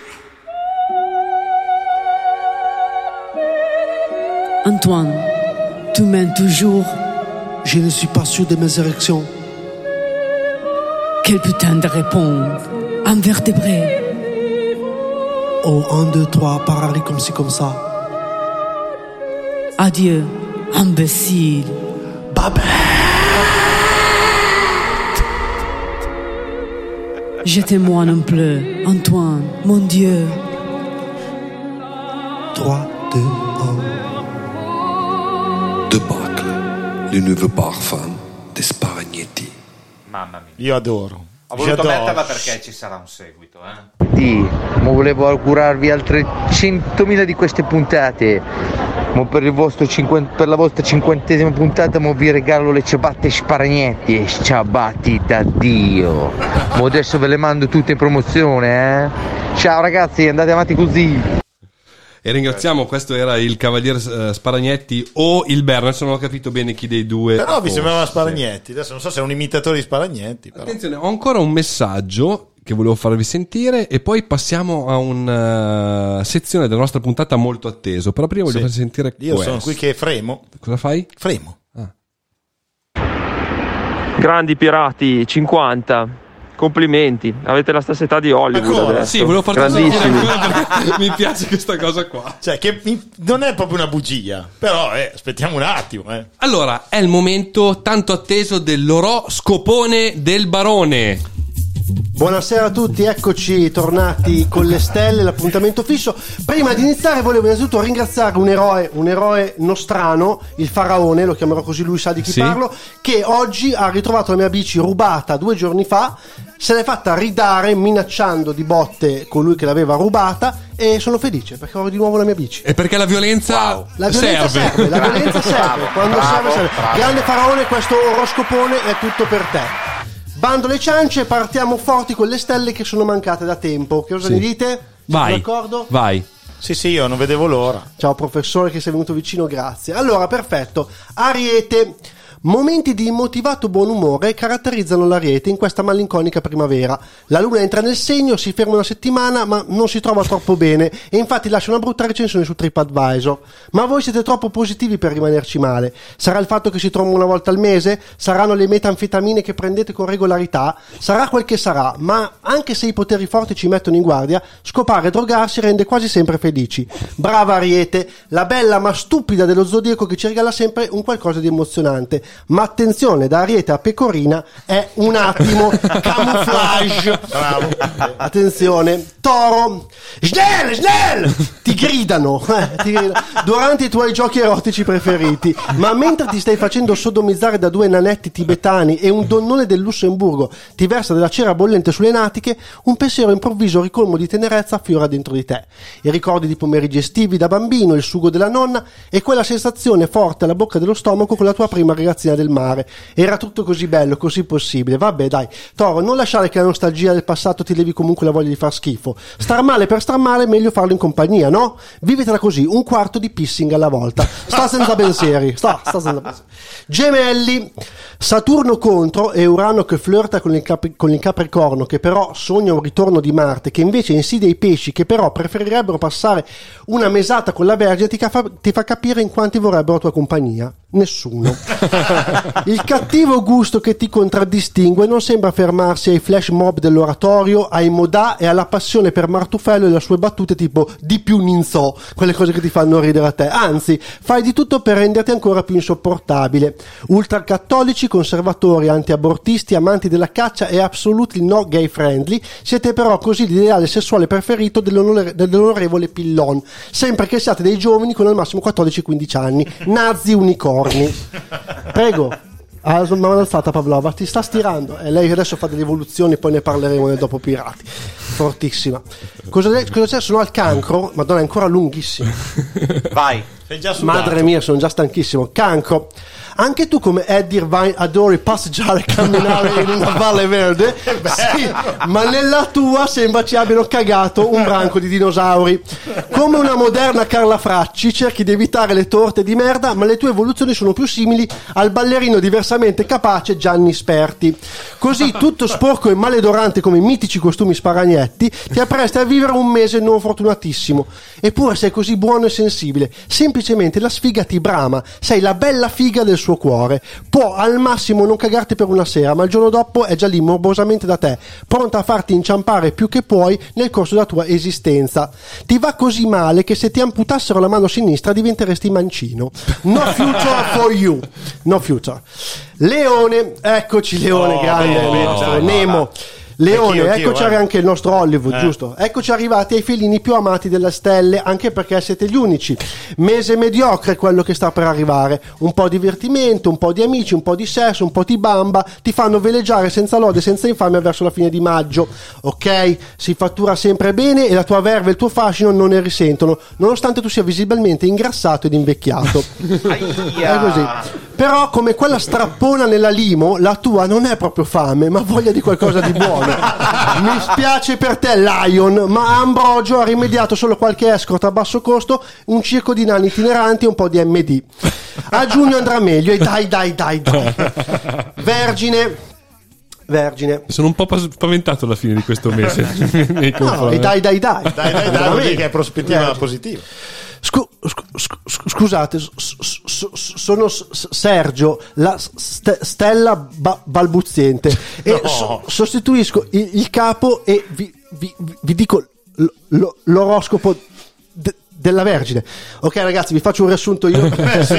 Antoine, tu mènes toujours. Je ne suis pas sûr de mes érections. Quel putain de réponse. Invertébré. Oh, 1, 2, 3, parari comme ci, comme ça. Adieu, imbécile. Babette. Je t'aime non plus, Antoine, mon Dieu. 3, 2, 1. Le nouveau parfum di Sparagnetti. Mamma mia. Io adoro. Ho voluto metterla perché ci sarà un seguito, Ma volevo augurarvi altre 100.000 di queste puntate. Ma per la vostra 50ª puntata vi regalo le ciabatte Sparagnetti. Ciabatti da Dio. Ma adesso ve le mando tutte in promozione, Ciao ragazzi, andate avanti così. E ringraziamo, questo era il Cavaliere Sparagnetti o il Bernes, non ho capito bene chi dei due. Però mi sembrava Sparagnetti, adesso non so se è un imitatore di Sparagnetti. Però. Attenzione, ho ancora un messaggio che volevo farvi sentire e poi passiamo a una sezione della nostra puntata molto atteso. Però prima voglio farvi sentire Io questo. sono qui che fremo. Cosa fai? Fremo. Grandi pirati, 50. complimenti, avete la stessa età di Hollywood adesso. Sì, volevo farti grandissimi. Mi piace questa cosa qua. Cioè, che non è proprio una bugia, però aspettiamo un attimo. Allora, è il momento tanto atteso dell'oroscopone del barone. Buonasera a tutti, eccoci tornati con le stelle, l'appuntamento fisso. Prima di iniziare volevo innanzitutto ringraziare un eroe nostrano, il faraone, lo chiamerò così, lui sa di chi parlo, che oggi ha ritrovato la mia bici rubata 2 giorni fa, se l'è fatta ridare minacciando di botte colui che l'aveva rubata, e sono felice perché ho di nuovo la mia bici. E perché la violenza, serve. La violenza serve, quando serve. Grande faraone, questo oroscopone è tutto per te. Bando le ciance, partiamo forti con le stelle che sono mancate da tempo. Che cosa ne dite? Vai. D'accordo? Vai. Sì, io non vedevo l'ora. Ciao professore che sei venuto vicino, grazie. Allora, perfetto. Ariete. Momenti di immotivato buon umore caratterizzano l'Ariete in questa malinconica primavera. La luna entra nel segno, si ferma una settimana ma non si trova troppo bene e infatti lascia una brutta recensione su TripAdvisor. Ma voi siete troppo positivi per rimanerci male. Sarà il fatto che si tromba una volta al mese? Saranno le metanfetamine che prendete con regolarità? Sarà quel che sarà, ma anche se i poteri forti ci mettono in guardia, scopare e drogarsi rende quasi sempre felici. Brava Ariete, la bella ma stupida dello zodiaco che ci regala sempre un qualcosa di emozionante. Ma attenzione, da Ariete a Pecorina è un attimo camouflage. Bravo. Attenzione, Toro, snell, ti gridano durante i tuoi giochi erotici preferiti, ma mentre ti stai facendo sodomizzare da 2 nanetti tibetani e un donnone del Lussemburgo ti versa della cera bollente sulle natiche, un pensiero improvviso ricolmo di tenerezza affiora dentro di te. I ricordi di pomeriggi estivi da bambino, il sugo della nonna e quella sensazione forte alla bocca dello stomaco con la tua prima ragazzina del mare. Era tutto così bello, così possibile. Vabbè, dai, Toro, non lasciare che la nostalgia del passato ti levi comunque la voglia di far schifo. Star male per star male, meglio farlo in compagnia, no? Vivetela così, un quarto di pissing alla volta. Sta senza pensieri. Sta senza pensieri. Gemelli, Saturno contro e Urano che flirta con il Capricorno, che però sogna un ritorno di Marte, che invece insidia i pesci, che però preferirebbero passare una mesata con la Vergine, ti fa capire in quanti vorrebbero la tua compagnia. Nessuno. Il cattivo gusto che ti contraddistingue non sembra fermarsi ai flash mob dell'oratorio, ai modà e alla passione per Martufello e le sue battute tipo di più ninzò, quelle cose che ti fanno ridere a te. Anzi, fai di tutto per renderti ancora più insopportabile. Ultracattolici, conservatori, antiabortisti, amanti della caccia e absolutely no gay friendly, siete però così l'ideale sessuale preferito dell'onorevole Pillon, sempre che siate dei giovani con al massimo 14-15 anni, nazi unicorni. Prego. Ah, sono mano alzata Pavlova, ti sta stirando e lei adesso fa delle evoluzioni, poi ne parleremo nel dopo Pirati. Fortissima. Cosa c'è? Sono al cancro, madonna, è ancora lunghissimo. Vai, sei già sudato. Madre mia, sono già stanchissimo. Cancro. Anche tu come Eddie Irvine adori passeggiare e camminare in una valle verde? Sì, ma nella tua sembra ci abbiano cagato un branco di dinosauri. Come una moderna Carla Fracci cerchi di evitare le torte di merda, ma le tue evoluzioni sono più simili al ballerino diversamente capace Gianni Sperti. Così, tutto sporco e maledorante come i mitici costumi Sparagnetti, ti appresti a vivere un mese non fortunatissimo. Eppure sei così buono e sensibile. Semplicemente la sfiga ti brama. Sei la bella figa del suo cuore. Può al massimo non cagarti per una sera, ma il giorno dopo è già lì morbosamente da te, pronta a farti inciampare più che puoi nel corso della tua esistenza. Ti va così male che se ti amputassero la mano sinistra diventeresti mancino. No future for you. No future. Leone, eccoci Leone, grande Nemo. Leone, eccoci anche il nostro Hollywood, giusto? Eccoci arrivati ai felini più amati delle stelle, anche perché siete gli unici. Mese mediocre è quello che sta per arrivare. Un po' di divertimento, un po' di amici, un po' di sesso, un po' di bamba, ti fanno veleggiare senza lode, senza infamia verso la fine di maggio. Ok, si fattura sempre bene e la tua verve e il tuo fascino non ne risentono, nonostante tu sia visibilmente ingrassato ed invecchiato. È così. Però come quella strappona nella limo, la tua non è proprio fame, ma voglia di qualcosa di buono. Mi spiace per te Lion, ma Ambrogio ha rimediato solo qualche escort a basso costo, un circo di nani itineranti e un po' di MD. A giugno andrà meglio e dai. Vergine. Sono un po' spaventato alla fine di questo mese. No, e dai, che è prospettiva positiva. Scusate, sono Sergio, la stella balbuziente, e sostituisco il capo e vi dico l'oroscopo della Vergine. Ok ragazzi, vi faccio un riassunto io.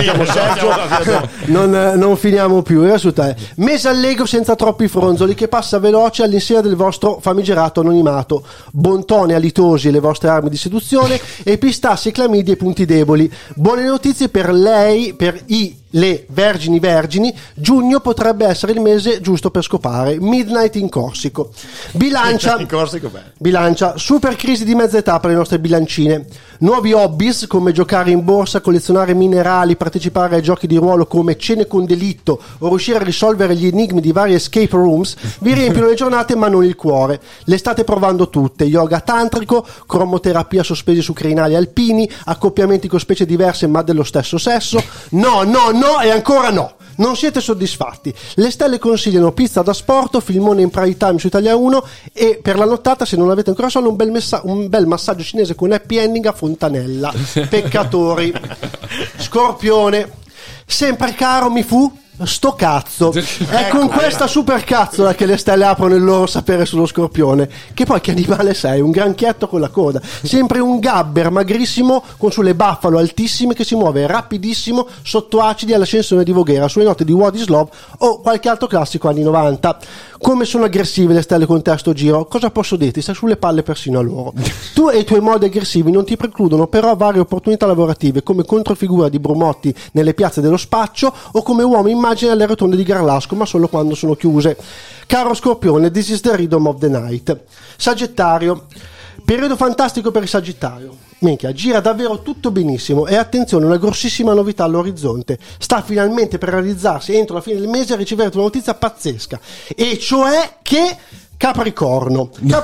Non finiamo più. Il riassunto è: mese allegro senza troppi fronzoli, che passa veloce all'insegna del vostro famigerato anonimato, bontone alitosi e le vostre armi di seduzione, e pistassi, clamidi e punti deboli. Buone notizie per lei, per le vergini. Giugno potrebbe essere il mese giusto per scopare. Midnight in Corsico. Bilancia, super crisi di mezza età per le nostre bilancine. Nuovi hobbies come giocare in borsa, collezionare minerali, partecipare ai giochi di ruolo come Cene con delitto o riuscire a risolvere gli enigmi di vari escape rooms vi riempiono le giornate ma non il cuore. Le state provando tutte: yoga tantrico, cromoterapia sospesi su crinali alpini, accoppiamenti con specie diverse ma dello stesso sesso. No e ancora no. Non siete soddisfatti. Le stelle consigliano pizza da sport, filmone in prime time su Italia 1 e per la nottata, se non avete ancora sonno, un bel massaggio cinese con happy ending a Fontanella. Peccatori. Scorpione, sempre caro mi fu sto cazzo. È con questa super cazzola che le stelle aprono il loro sapere sullo Scorpione. Che poi che animale sei? Un granchietto con la coda, sempre un gabber magrissimo con sulle buffalo altissime che si muove rapidissimo sotto acidi all'ascensione di Voghera, sulle note di What is Love o qualche altro classico anni 90. Come sono aggressive le stelle con te a sto giro? Cosa posso dirti? Stai sulle palle persino a loro. Tu e i tuoi modi aggressivi non ti precludono però varie opportunità lavorative, come controfigura di Brumotti nelle piazze dello spaccio o come uomo immagine alle rotonde di Garlasco, ma solo quando sono chiuse. Caro Scorpione, this is the rhythm of the night. Sagittario, periodo fantastico per il Sagittario. Minchia, gira davvero tutto benissimo e attenzione, una grossissima novità all'orizzonte. Sta finalmente per realizzarsi entro la fine del mese e riceverete una notizia pazzesca, e cioè che Capricorno,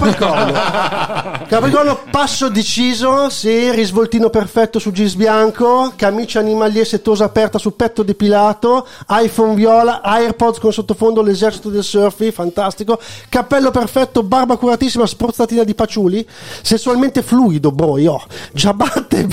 passo deciso, sì, risvoltino perfetto su jeans bianco, camicia animalier settosa aperta su petto depilato, iPhone viola, AirPods con sottofondo l'esercito del surfing, fantastico, cappello perfetto, barba curatissima, spruzzatina di paciuli, sessualmente fluido, ciabatte,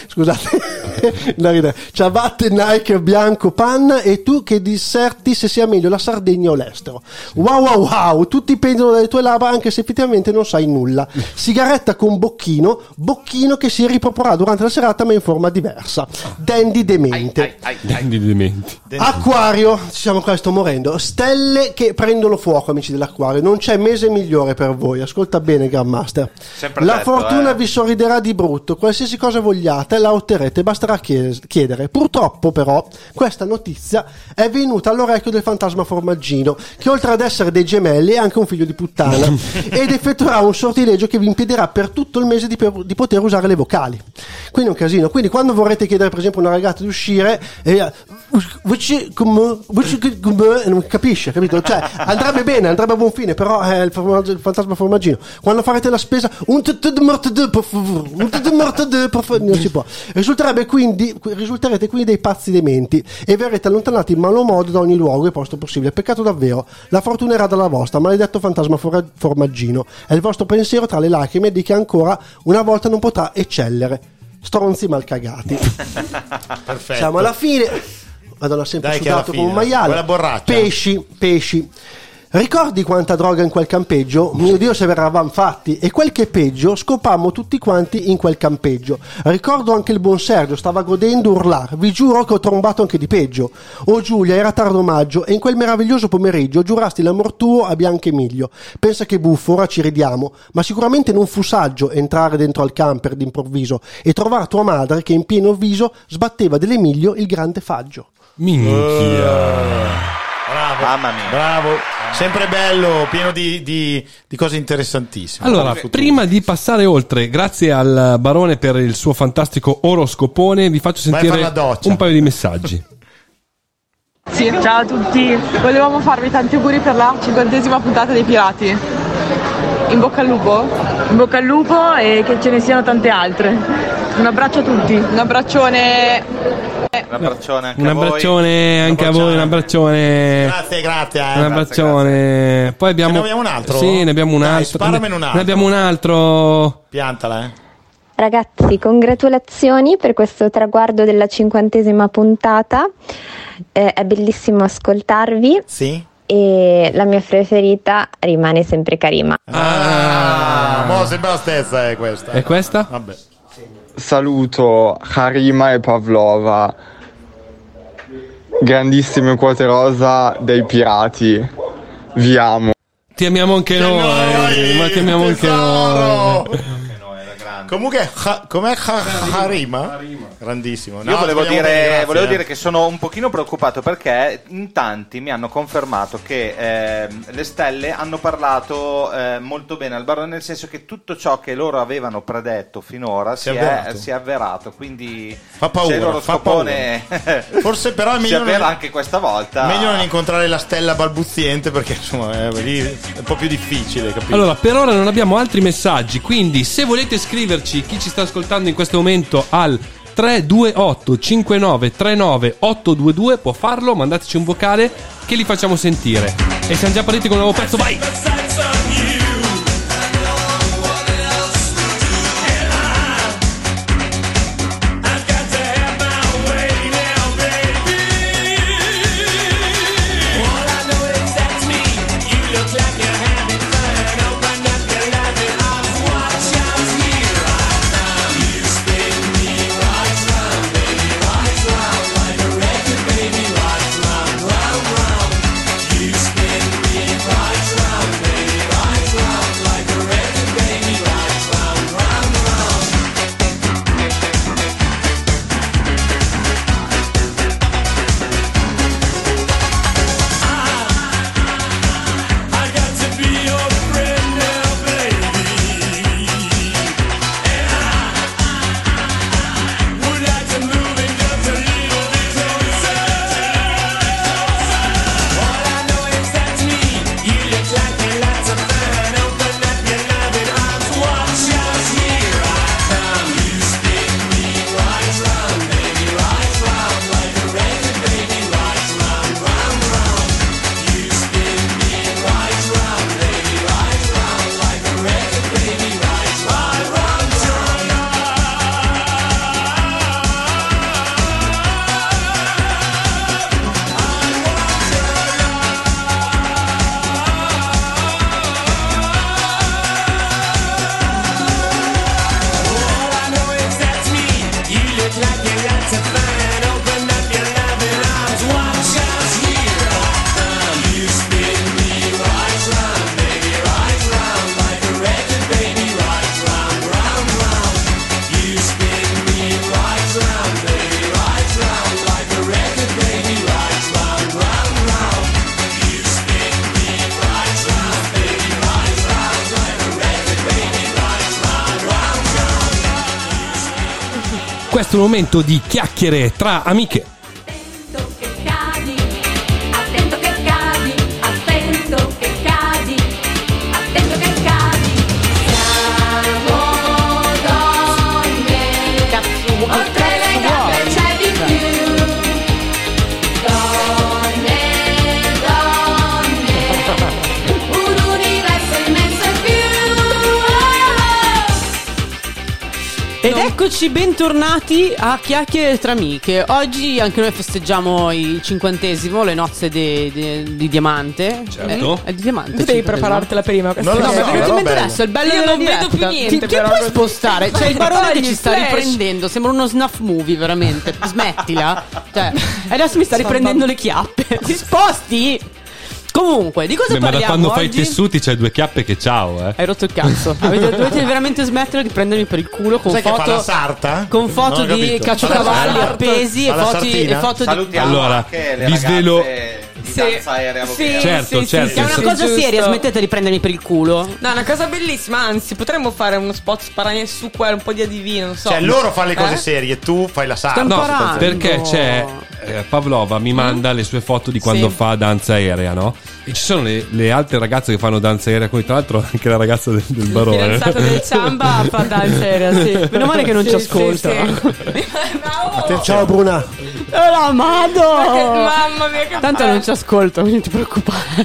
ciabatte Nike bianco panna, e tu che disserti se sia meglio la Sardegna o l'estero. Wow, tutti pendono dalle tue labbra anche se effettivamente non sai nulla. Sigaretta con bocchino che si riproporrà durante la serata ma in forma diversa. Dandy demente. Acquario, siamo qua, sto morendo. Stelle che prendono fuoco, amici dell'Acquario. Non c'è mese migliore per voi. Ascolta bene, Grandmaster. La fortuna vi sorriderà di brutto. Qualsiasi cosa vogliate la otterrete, basterà chiedere. Purtroppo però questa notizia è venuta all'orecchio del fantasma Formaggino, che oltre ad essere dei gemelli è anche un figlio di puttana ed effettuerà un sortileggio che vi impedirà per tutto il mese di poter usare le vocali. Quindi è un casino. Quindi quando vorrete chiedere per esempio a una ragazza di uscire non capisce, capito? Cioè andrebbe bene, andrebbe a buon fine, però è il fantasma Formaggino. Quando farete la spesa non si può. Risulterete quindi dei pazzi dementi e verrete allontanati in malo modo da ogni luogo e posto possibile. Peccato davvero. La fortuna era dalla vostra, maledetto fantasma Formaggino. È il vostro pensiero tra le lacrime di chi ancora una volta non potrà eccellere. Stronzi mal cagati. Perfetto. Siamo alla fine. Madonna, sempre sudato come un maiale. Pesci. Ricordi quanta droga in quel campeggio? Mio Dio, se verravamo fatti. E quel che è peggio, scopammo tutti quanti in quel campeggio. Ricordo anche il buon Sergio, stava godendo urlar. Vi giuro che ho trombato anche di peggio. Oh Giulia, era tardo maggio e in quel meraviglioso pomeriggio giurasti l'amor tuo a Bianca Emilio. Pensa che buffo, ora ci ridiamo. Ma sicuramente non fu saggio entrare dentro al camper d'improvviso e trovare tua madre che in pieno viso sbatteva dell'Emilio il grande faggio. Minchia. Bravo, mamma mia. Bravo, sempre bello, pieno di cose interessantissime. Allora, prima di passare oltre, grazie al Barone per il suo fantastico oroscopone, vi faccio sentire un paio di messaggi. Sì, ciao a tutti, volevamo farvi tanti auguri per la 50ª puntata dei Pirati. In bocca al lupo? In bocca al lupo e che ce ne siano tante altre. Un abbraccio a tutti. Un abbraccione. Un abbraccione anche un abbraccione anche a voi, un abbraccione. Grazie. Un abbraccione. Grazie. Poi abbiamo. Ne abbiamo un altro? Sì, ne abbiamo un altro. Sparamene un altro. Ne abbiamo un altro. Piantala, Ragazzi, congratulazioni per questo traguardo della 50ª puntata. È bellissimo ascoltarvi. Sì. E la mia preferita rimane sempre Karima. Mo sembra la stessa è questa. E questa? Vabbè. Saluto Karima e Pavlova, grandissime quote rosa dei pirati. Vi amo. Ti amiamo anche noi, ma ti amiamo anche noi. Comunque, com'è Karima? Grandissimo. Io volevo dire che sono un pochino preoccupato perché in tanti mi hanno confermato che le stelle hanno parlato molto bene al barone, nel senso che tutto ciò che loro avevano predetto finora si è avverato, quindi fa paura, se loro scopone forse però è meglio si avvera anche questa volta. Meglio non incontrare la stella balbuziente, perché insomma lì è un po' più difficile, capito? Allora, per ora non abbiamo altri messaggi, quindi se volete scriverci, chi ci sta ascoltando in questo momento al 328 59 39 822 può farlo, mandateci un vocale che li facciamo sentire. E siamo già partiti con un nuovo pezzo, vai! Questo è un momento di chiacchiere tra amiche. Ed eccoci bentornati a Chiacchiere tra amiche. Oggi anche noi festeggiamo il 50°, le nozze di diamante. Certo. È di diamante. Tu devi preparartela prima. Non lo so, perché ti adesso è il bello Io della non vedo diretta. più niente, Chi però, puoi così. spostare? C'è il barone che ci sta Flash. riprendendo. Sembra uno snuff movie, veramente. Smettila. Cioè, adesso mi sta riprendendo le chiappe. Ti sposti? Comunque, di cosa Ma da parliamo quando oggi? fai i tessuti c'hai due chiappe che ciao, Hai rotto il cazzo. Dovete veramente smettere di prendermi per il culo con Sai che fa foto, la sarta? con foto Non ho di capito. caciocavalli Alla appesi e sartina? foto di Salutiamo Allora, anche le vi svelo- ragazze di danza aerea vocale. Certo, certo. È una sì. cosa giusto. seria, smettete di prendermi per il culo. No, è una cosa bellissima, anzi, potremmo fare uno spot sparare su quello, un po' di adivino, non so. Cioè loro fanno le cose Eh? serie, tu fai la sarta. No, imparando. perché c'è Pavlova mi manda le sue foto di quando Sì. fa danza aerea, no? E ci sono le altre ragazze che fanno danza aerea, come tra l'altro anche la ragazza del barone. Fidanzato del Ciamba fa danza aerea, sì. Meno male che non ci Sì, ascolta. sì, sì. Ma oh! Ciao Bruna. La Mamma mia, che tanto non ci ascolto, non ti preoccupare.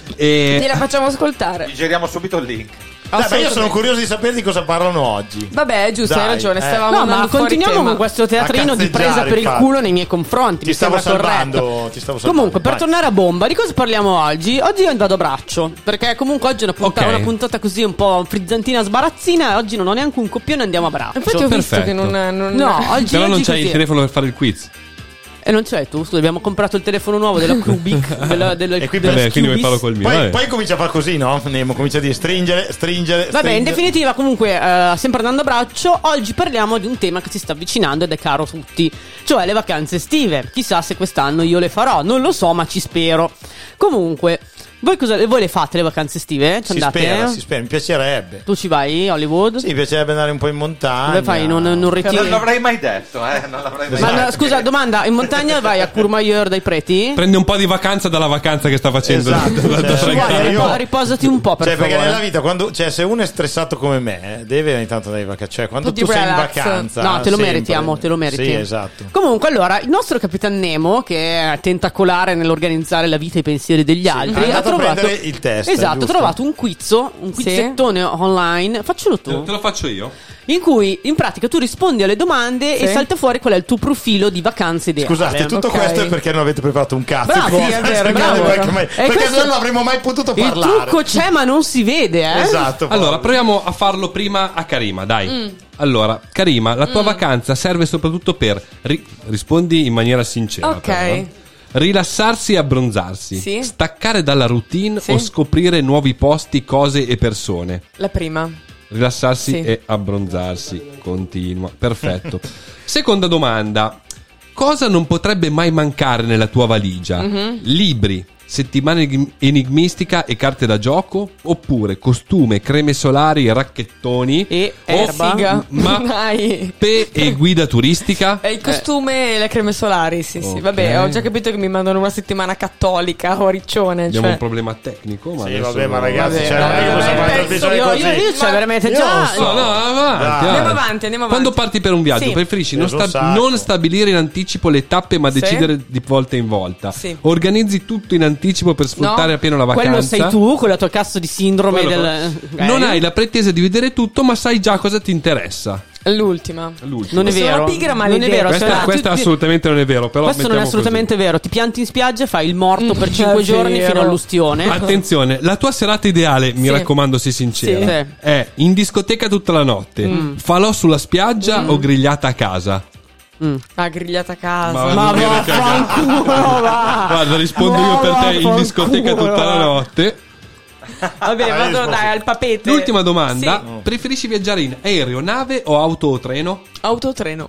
Te la facciamo ascoltare. Digeriamo subito il link. Dai, ma io sono curioso di sapere di cosa parlano oggi. Vabbè, è giusto, Dai, hai ragione. Stavamo No, ma andando fuori continuiamo tema. con questo teatrino di presa per il culo nei miei confronti. Ti stavo salvando. Comunque, per tornare a bomba, di cosa parliamo oggi? Oggi io vado a braccio. Perché comunque oggi è una puntata così un po' frizzantina, sbarazzina. E oggi non ho neanche un copione, andiamo a braccio. Infatti ho visto che non... No, oggi però non c'hai così il telefono per fare il quiz. E non c'è tu, scusa, abbiamo comprato il telefono nuovo della Cubic. E qui quindi mi parlo col mio. Poi comincia a fare così, no? Nemo comincia a dire stringere. Vabbè, in definitiva, comunque, sempre andando a braccio, oggi parliamo di un tema che si sta avvicinando ed è caro a tutti, cioè le vacanze estive. Chissà se quest'anno io le farò, non lo so, ma ci spero. Comunque, voi le fate le vacanze estive? Ci andate? Si spera, mi piacerebbe. Tu ci vai, Hollywood? Sì, mi piacerebbe andare un po' in montagna. Dove fai? Non ritiri? Non l'avrei mai detto, non l'avrei mai detto. Ma scusa, domanda, in montagna vai a Courmayeur dai Preti? Prende un po' di vacanza dalla vacanza che sta facendo. Esatto, riposati un po', per favore. Perché nella vita, se uno è stressato come me, deve ogni tanto andare in vacanza. Cioè, quando tu sei in vacanza. No, te lo meritiamo, te lo meriti. Sì, esatto. Comunque, allora, il nostro Capitan Nemo, che è tentacolare nell'organizzare la vita e i pensieri degli altri, ha trovato il test. Esatto, ho trovato un quizzettone online. Faccelo tu. Te lo faccio io. In cui in pratica tu rispondi alle domande e salta fuori qual è il tuo profilo di vacanze ideale. Scusate, tutto questo è perché non avete preparato un cazzo. Bravo, sì, è vero, perché se no non avremmo mai potuto parlare. Il trucco c'è ma non si vede, Esatto. Allora, proviamo a farlo prima a Karima, dai. Allora, Karima, la tua vacanza serve soprattutto per rispondi in maniera sincera. Ok. Però, no? Rilassarsi e abbronzarsi, Sì. staccare dalla routine Sì. o scoprire nuovi posti, cose e persone. La prima. Rilassarsi Sì. e abbronzarsi. Continua. Perfetto. Seconda domanda. Cosa non potrebbe mai mancare nella tua valigia? Libri, settimana enigmistica e carte da gioco? Oppure costume, creme solari, racchettoni e erba? mappe e guida turistica? Il costume e le creme solari, sì. Vabbè, ho già capito che mi mandano una settimana cattolica o riccione. Abbiamo un problema tecnico. Ma sì, vabbè, ma ragazzi, io c'è veramente già. Andiamo avanti. Quando parti per un viaggio, preferisci non stabilire in anticipo le tappe, ma decidere di volta in volta. Sì. Organizzi tutto in anticipo per sfruttare appieno la vacanza. Quello sei tu con la tua cazzo di sindrome Non hai la pretesa di vedere tutto, ma sai già cosa ti interessa. L'ultima. Non è vero. Sono pigra, ma non è vero. Questa assolutamente non è vero. Però questo non è assolutamente vero. Ti pianti in spiaggia e fai il morto per 5 giorni fino all'ustione. Attenzione, la tua serata ideale, mi raccomando, sii sincera, è in discoteca tutta la notte, falò sulla spiaggia o grigliata a casa? Grigliata a casa. Ma vaffanculo, va. Guarda, rispondo io per te, in discoteca tutta la notte. Vabbè, vado dai al papete. L'ultima domanda: preferisci viaggiare in aereo, nave o auto o treno? Autotreno.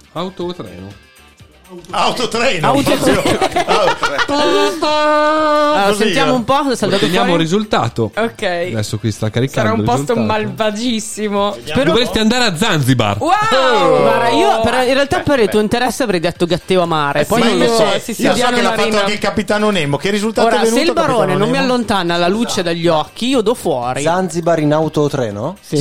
Sentiamo un po' cosa è saltato Otteniamo fuori. il risultato. Ok. Adesso qui sta caricando. Sarà un il posto risultato. malvagissimo. Dovresti andare a Zanzibar. Wow! Guarda, io in realtà per il tuo interesse avrei detto Gatteo a mare. Poi non lo so. Io so che l'ha fatto anche il capitano Nemo. Che risultato Ora, è venuto? se il barone non mi Nemo? allontana la luce dagli occhi, io do fuori. Zanzibar in auto o treno? Sì,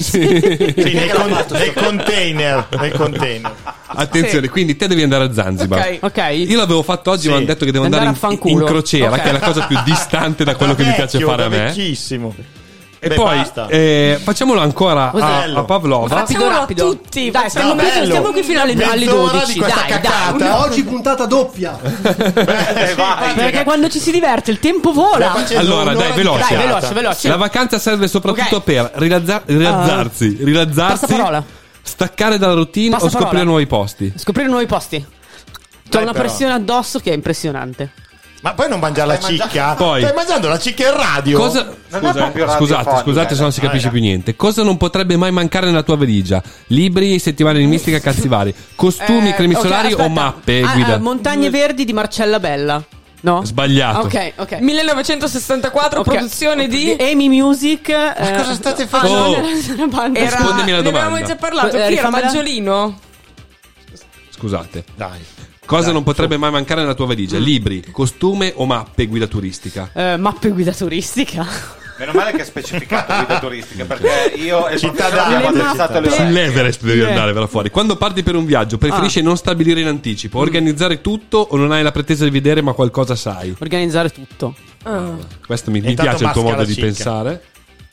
nei container. Attenzione, quindi te devi andare a Zanzibar. Ok. Io l'avevo fatto oggi, ma hanno detto che devo andare in crociera, che è la cosa più distante da quello che mi piace fare a me. Vecchissimo. E poi facciamolo ancora a Pavlova. Rapido. Tutti. Dai, stiamo qui fino alle 12. Dai. Oggi puntata doppia. Perché quando ci si diverte il tempo vola. Allora, dai, veloce. La vacanza serve soprattutto per rilassarsi, staccare dalla routine o scoprire nuovi posti. C'ho una pressione addosso che è impressionante. Ma poi non mangiare la cicca? Poi, stai mangiando la cicca in radio? Scusate se non si capisce più niente. Cosa non potrebbe mai mancare nella tua valigia? Libri, settimane enigmistica, cazzi vari. Costumi, cremi solari o mappe e guida? Montagne Verdi di Marcella Bella. No? Sbagliato. Ok. 1964, produzione di Amy Music. Ma cosa state facendo? Rispondimi la domanda. Ne avevamo già parlato. Chi era Maggiolino? Scusate. Dai. Cosa non potrebbe mai mancare nella tua valigia? Libri, costume o mappe e guida turistica? Mappe e guida turistica. Meno male che è specificato guida turistica, perché io e il professore abbiamo attestato le Sull'Everest devi andare però fuori. Quando parti per un viaggio, preferisci non stabilire in anticipo, organizzare tutto, o non hai la pretesa di vedere ma qualcosa sai? Organizzare tutto. Questo mi piace il tuo modo di pensare.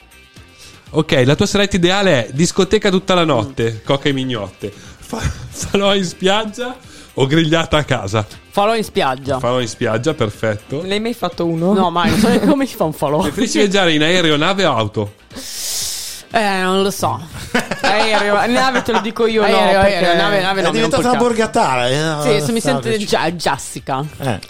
Ok, la tua serata ideale è discoteca tutta la notte, coca e mignotte, falò in spiaggia o grigliata a casa? Falò in spiaggia. Falò in spiaggia, perfetto. L'hai mai fatto uno? No, mai, non so come si fa un falò. Preferisci viaggiare in aereo, nave o auto? Non lo so. Aereo, nave te lo dico io, Aereo, nave È non diventata una borgatara. Sì, se mi sente Jessica.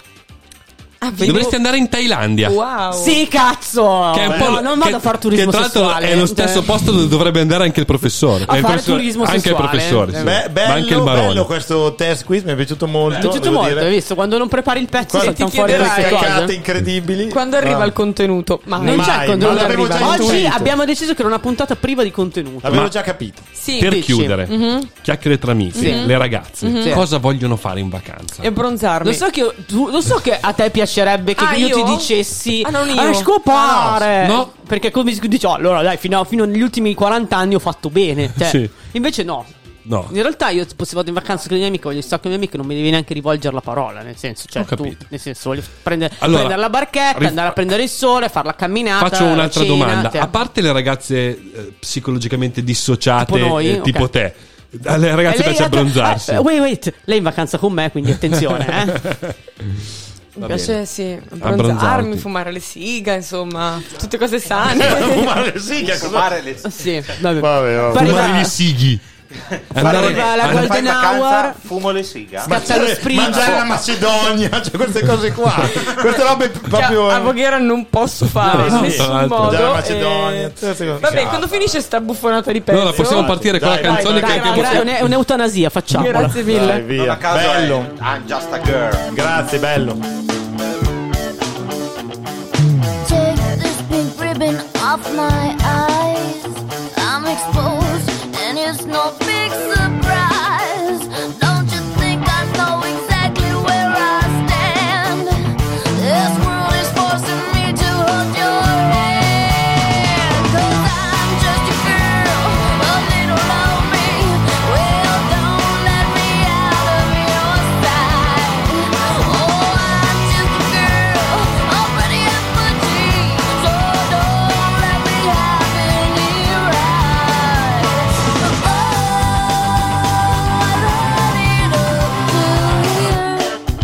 Dovresti andare in Thailandia. Wow. Sì, cazzo. Che è un po' non vado a fare turismo che tra l'altro sessuale. è lo stesso posto dove dovrebbe andare anche il professore. A fare turismo anche sessuale. il professore, sì. Ma anche il barone. Bello questo test quiz, mi è piaciuto molto. Mi è piaciuto molto, hai visto? Quando non prepari il pezzo saltano fuori delle queste cacate cose incredibili. Quando arriva il contenuto? Non c'è il contenuto. l'avevo già Oggi intuito. abbiamo deciso che era una puntata priva di contenuto. L'avevo già capito. Sì, Per dici. chiudere, chiacchiere tra amici, Sì. le ragazze, Mhm. cosa vogliono fare in vacanza? E bronzarmi. Lo so che a te piacerebbe che io ti io? dicessi non io. scopare. No. Perché come si dice, allora dai, fino agli ultimi 40 anni ho fatto bene. Cioè, Sì. Invece no. No. In realtà io se vado in vacanza con i miei amici, voglio stare con i miei amici, non mi devi neanche rivolgere la parola. Nel senso, cioè, Ho capito. nel senso, voglio prendere la barchetta, rif- andare a prendere il sole, fare la camminata. Faccio un'altra la cena, domanda. cioè. A parte le ragazze psicologicamente dissociate, Tipo noi? tipo Ok. te, alle ragazze piace abbronzarsi. Wait, lei è in vacanza con me, quindi attenzione. Mi piace, sì, Abbronzarti. abbronzarmi, fumare le siga, insomma, tutte cose sane. Fumare le sighe, Fumare le Sì, vabbè. Vabbè. Fumare gli sighi. Arriva la Golden Hour, fumo le siga. scatta lo sprint. Mangiare la Macedonia, cioè queste cose qua. Queste robe proprio. A Voghera non posso fare in nessun modo. Mangiare la Macedonia. Vabbè, quando finisce sta buffonata di pezzo. Allora possiamo partire con la canzone che abbiamo È un'eutanasia, facciamola. Grazie mille. Dai, via. Non a caso Bello. è I'm just a girl. Grazie, bello. Take this pink ribbon off my eyes. I'm exposed and it's no big surprise. Don't you think I know exactly where I stand? This world is forcing me to hold your hand. 'Cause I'm just a girl, a little lonely. Well, don't let me out of your sight. Oh, I'm just a girl, already at my dreams. So don't let me have any rights. Oh, I've had it up to here.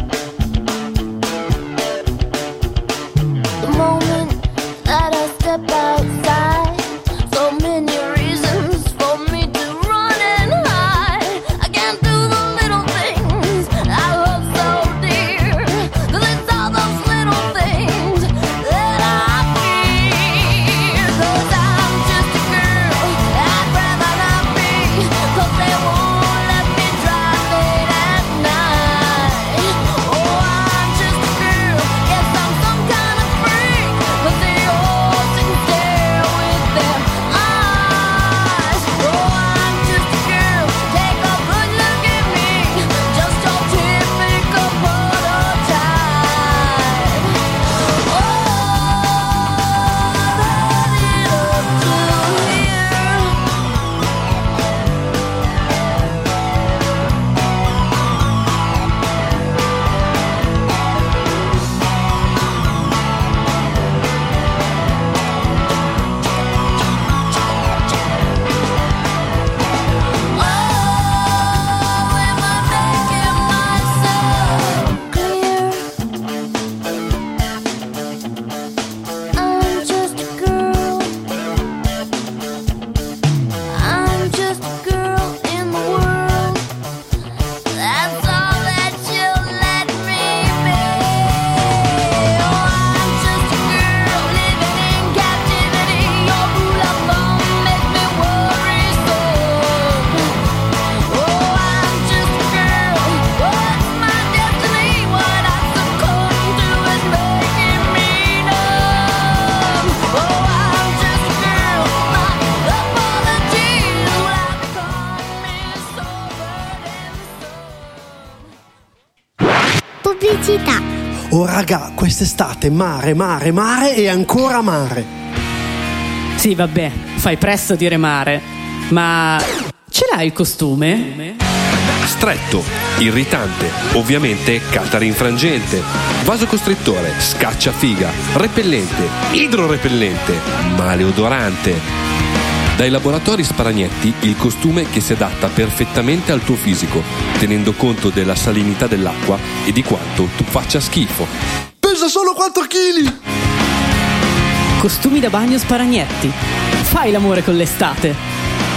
The moment that I step outside, so many reasons for me to run and hide. I can't do the little things I love so dear, 'cause it's all those little things that I fear. 'Cause I'm just a girl, I'd rather not be, 'cause they won't let me drive late at night. Oh, I'm just a girl, yes, I'm some kind of freak, 'cause they all sit and stare with their eyes. Oh, I'm just a girl, take a good look at me, just your typical prototype. Oh, I've had it up to here. Oh, am I making myself clear? I'm just a girl. I'm just a girl in the world. That's all that you'll let me be. Oh, I'm just a girl living in captivity. Your rule of thumb makes me worrisome. Oh, I'm just a girl. What's my destiny? What I succumb to is making me numb. Oh, I'm just a girl. My apologies will have become me so burdensome. Pubblicità. Oh raga, quest'estate mare, mare, mare e ancora mare. Sì, vabbè, fai presto a dire mare. Ma ce l'hai il costume? Stretto, irritante, ovviamente catarinfrangente, vasocostrittore, scacciafiga, repellente, idrorepellente, maleodorante. Dai laboratori Sparagnetti il costume che si adatta perfettamente al tuo fisico, tenendo conto della salinità dell'acqua e di quanto tu faccia schifo. Pesa solo 4 kg! Costumi da bagno Sparagnetti. Fai l'amore con l'estate.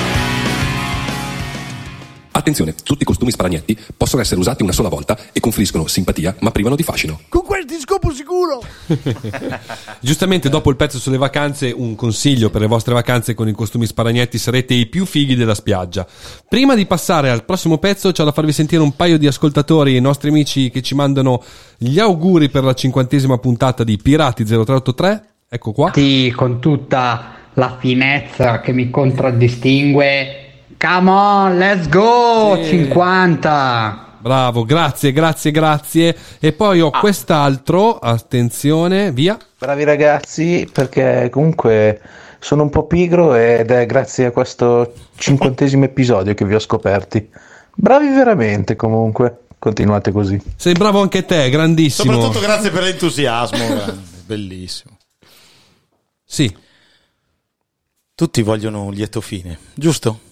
Attenzione, tutti i costumi Sparagnetti possono essere usati una sola volta e conferiscono simpatia, ma privano di fascino. Con questi scopo sicuro! Giustamente dopo il pezzo sulle vacanze, un consiglio per le vostre vacanze: con i costumi Sparagnetti sarete i più fighi della spiaggia. Prima di passare al prossimo pezzo c'ho da farvi sentire un paio di ascoltatori, i nostri amici che ci mandano gli auguri per la 50ª puntata di Pirati 0383. Ecco qua. Sì, con tutta la finezza che mi contraddistingue. Come on, let's go! Sì. 50! Bravo, grazie. E poi ho quest'altro, attenzione, via. Bravi ragazzi, perché comunque sono un po' pigro ed è grazie a questo 50° episodio che vi ho scoperti. Bravi veramente, comunque. Continuate così. Sei bravo anche te, grandissimo. Soprattutto grazie per l'entusiasmo. Bellissimo. Sì. Tutti vogliono un lieto fine, giusto?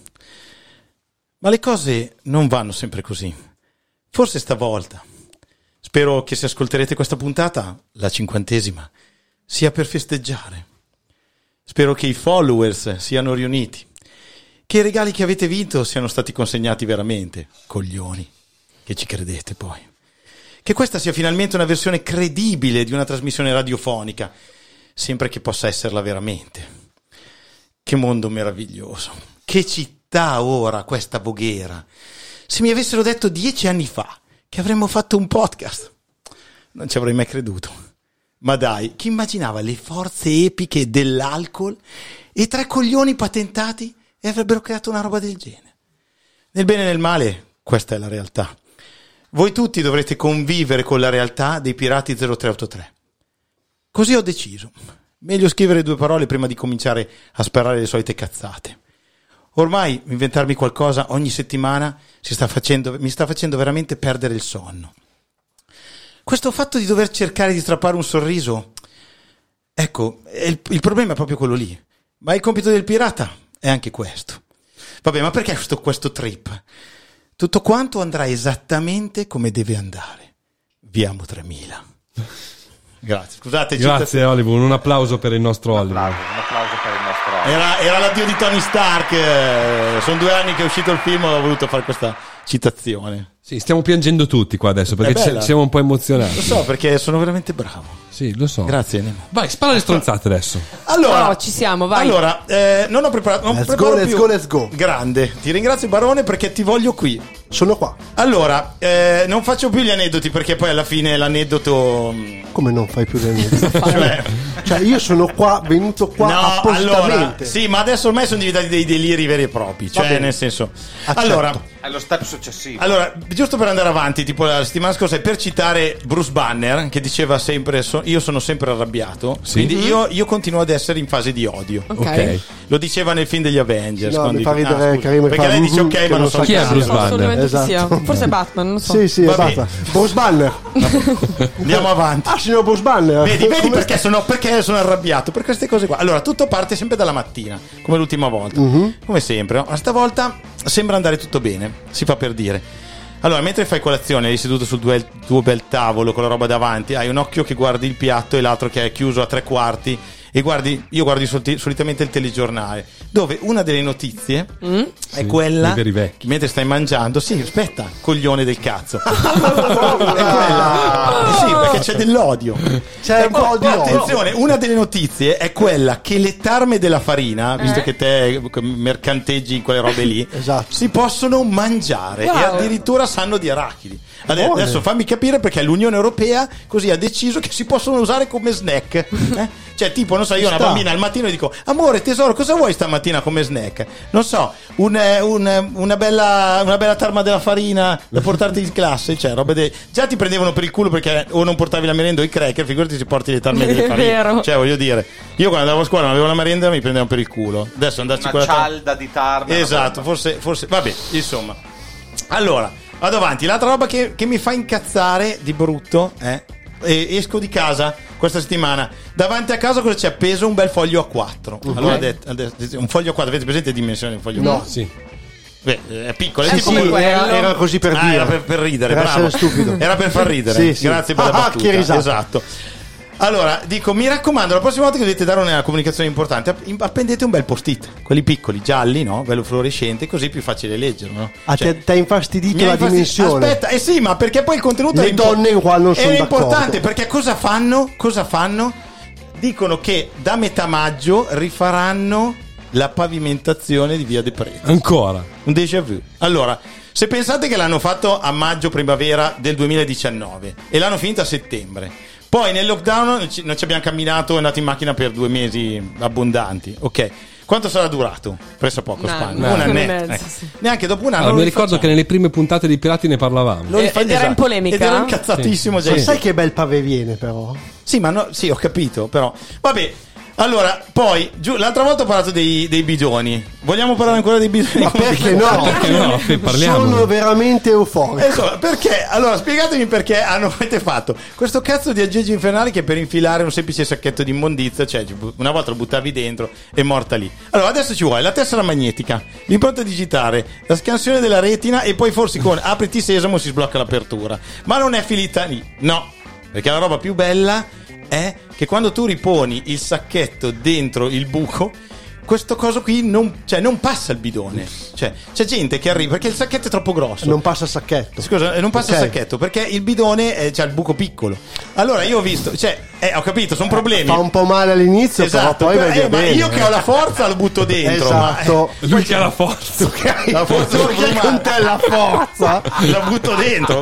Ma le cose non vanno sempre così. Forse stavolta. Spero che se ascolterete questa puntata, la 50ª, sia per festeggiare. Spero che i followers siano riuniti. Che i regali che avete vinto siano stati consegnati veramente. Coglioni. Che ci credete poi. Che questa sia finalmente una versione credibile di una trasmissione radiofonica. Sempre che possa esserla veramente. Che mondo meraviglioso. Che città ora questa Voghera. Se mi avessero detto 10 anni fa che avremmo fatto un podcast, non ci avrei mai creduto. Ma dai, chi immaginava le forze epiche dell'alcol e 3 coglioni patentati e avrebbero creato una roba del genere? Nel bene e nel male, questa è la realtà. Voi tutti dovrete convivere con la realtà dei Pirati 0383. Così ho deciso. Meglio scrivere 2 parole prima di cominciare a sparare le solite cazzate. Ormai inventarmi qualcosa ogni settimana mi sta facendo veramente perdere il sonno. Questo fatto di dover cercare di strappare un sorriso, ecco, il problema è proprio quello lì. Ma il compito del pirata è anche questo. Vabbè, ma perché questo trip? Tutto quanto andrà esattamente come deve andare. Vi amo 3000. Grazie, scusate. Grazie Hollywood, un applauso per il nostro Hollywood. Un applauso per il nostro Hollywood. Era l'addio di Tony Stark. Sono 2 anni che è uscito il film, ho voluto fare questa citazione. Sì, stiamo piangendo tutti qua adesso perché ci siamo un po' emozionati. Lo so, perché sono veramente bravo. Sì, lo so. Grazie, Nemo. Vai, spara le stronzate adesso. Allora, ci siamo, vai. Allora, non ho preparato. Let's go. Grande. Ti ringrazio, Barone, perché ti voglio qui. Sono qua. Allora, non faccio più gli aneddoti perché poi alla fine l'aneddoto. Come non fai più gli aneddoti? cioè, io sono qua, venuto qua appositamente. Allora, sì, ma adesso ormai sono diventati dei deliri veri e propri. Cioè, nel senso. Accetto. Allora. È lo step successivo. Allora, giusto per andare avanti, tipo la settimana scorsa, per citare Bruce Banner, che diceva sempre: io sono sempre arrabbiato. Sì. Quindi io continuo ad essere in fase di odio. Ok. Lo diceva nel film degli Avengers. No, mi fa ridere Karim, perché lei dice ok, ma non so chi è Bruce Banner. Esatto. Forse Batman, non lo so. Sì, è Batman. Bruce Banner. Andiamo avanti. Signor Bruce Banner. Vedi perché sono arrabbiato per queste cose qua. Allora, tutto parte sempre dalla mattina, come l'ultima volta. Come sempre, ma stavolta sembra andare tutto bene, si fa per dire. Allora, mentre fai colazione, eri seduto sul tuo bel tavolo con la roba davanti, hai un occhio che guardi il piatto e l'altro che è chiuso a 3/4 e io guardo solitamente il telegiornale, dove una delle notizie è quella mentre stai mangiando. Sì, aspetta, coglione del cazzo. È quella. Sì, perché c'è dell'odio. C'è un po' di odio. Attenzione, una delle notizie è quella che le tarme della farina, visto che te mercanteggi in quelle robe lì, si possono mangiare e addirittura sanno di arachidi. Adesso fammi capire perché l'Unione Europea così ha deciso che si possono usare come snack. Cioè, tipo, non so, io ho una bambina al mattino e dico: amore, tesoro, cosa vuoi stamattina come snack? Non so, una bella tarma della farina da portarti in classe. Cioè, robe già ti prendevano per il culo perché o non portavi la merenda o i cracker, figurati se porti le tarme delle farine. Vero. Cioè, voglio dire, io quando andavo a scuola non avevo la merenda, mi prendevano per il culo. Adesso andarci una con la cialda di tarma. Esatto, forse vabbè, insomma. Allora, vado avanti. L'altra roba che mi fa incazzare di brutto è esco di casa questa settimana, davanti a casa cosa c'è appeso? Un bel foglio A4. Allora un foglio A4, avete presente le dimensioni di un foglio A4? No, sì. Beh, è piccolo, è tipo era così per dire. Era per ridere, per bravo. Stupido. Era per far ridere. Sì. Grazie per la battuta. Che risata. Esatto. Allora, dico, mi raccomando, la prossima volta che dovete dare una comunicazione importante, appendete un bel post-it, quelli piccoli, gialli, no? Bello fluorescente, così è più facile leggerlo, no? Cioè, ti ha infastidito la dimensione. Aspetta, sì, ma perché poi il contenuto le donne qua non sono d'accordo. È importante, perché cosa fanno? Dicono che da metà maggio rifaranno la pavimentazione di Via De Preti. Ancora? Un déjà vu. Allora, se pensate che l'hanno fatto a maggio-primavera del 2019 e l'hanno finita a settembre, poi nel lockdown non ci abbiamo camminato, è andato in macchina per 2 mesi abbondanti, ok? Quanto sarà durato? Presso poco Spagna. Un anno e mezzo. Sì. Neanche dopo un anno. Allora, mi ricordo che nelle prime puntate di Pirati ne parlavamo. Ed era in polemica. Ed ero incazzatissimo. Sì. Ma sai che bel pavé viene però? Sì, ma sì, ho capito, però. Vabbè. Allora, poi, l'altra volta ho parlato dei bidoni. Vogliamo parlare ancora dei bidoni? Ma perché no? Perché no? Sì, parliamo. Sono veramente euforico. Perché? Allora, spiegatemi perché avete fatto questo cazzo di aggeggi infernali che per infilare un semplice sacchetto di immondizia, cioè una volta lo buttavi dentro e morta lì. Allora, adesso ci vuole la tessera magnetica, l'impronta digitale, la scansione della retina e poi forse con apriti sesamo si sblocca l'apertura. Ma non è finita lì. No, perché la roba più bella è che quando tu riponi il sacchetto dentro il buco, questo coso qui non passa il bidone. Cioè, c'è gente che arriva perché il sacchetto è troppo grosso. Non passa il sacchetto. Scusa, non passa il sacchetto perché il bidone c'ha il buco piccolo. Allora io ho visto, ho capito, sono problemi. Fa un po' male all'inizio, esatto, però poi ma bene. Io che ho la forza lo butto dentro. Esatto. Lui che ha la forza. La forza con te la forza. La butto dentro.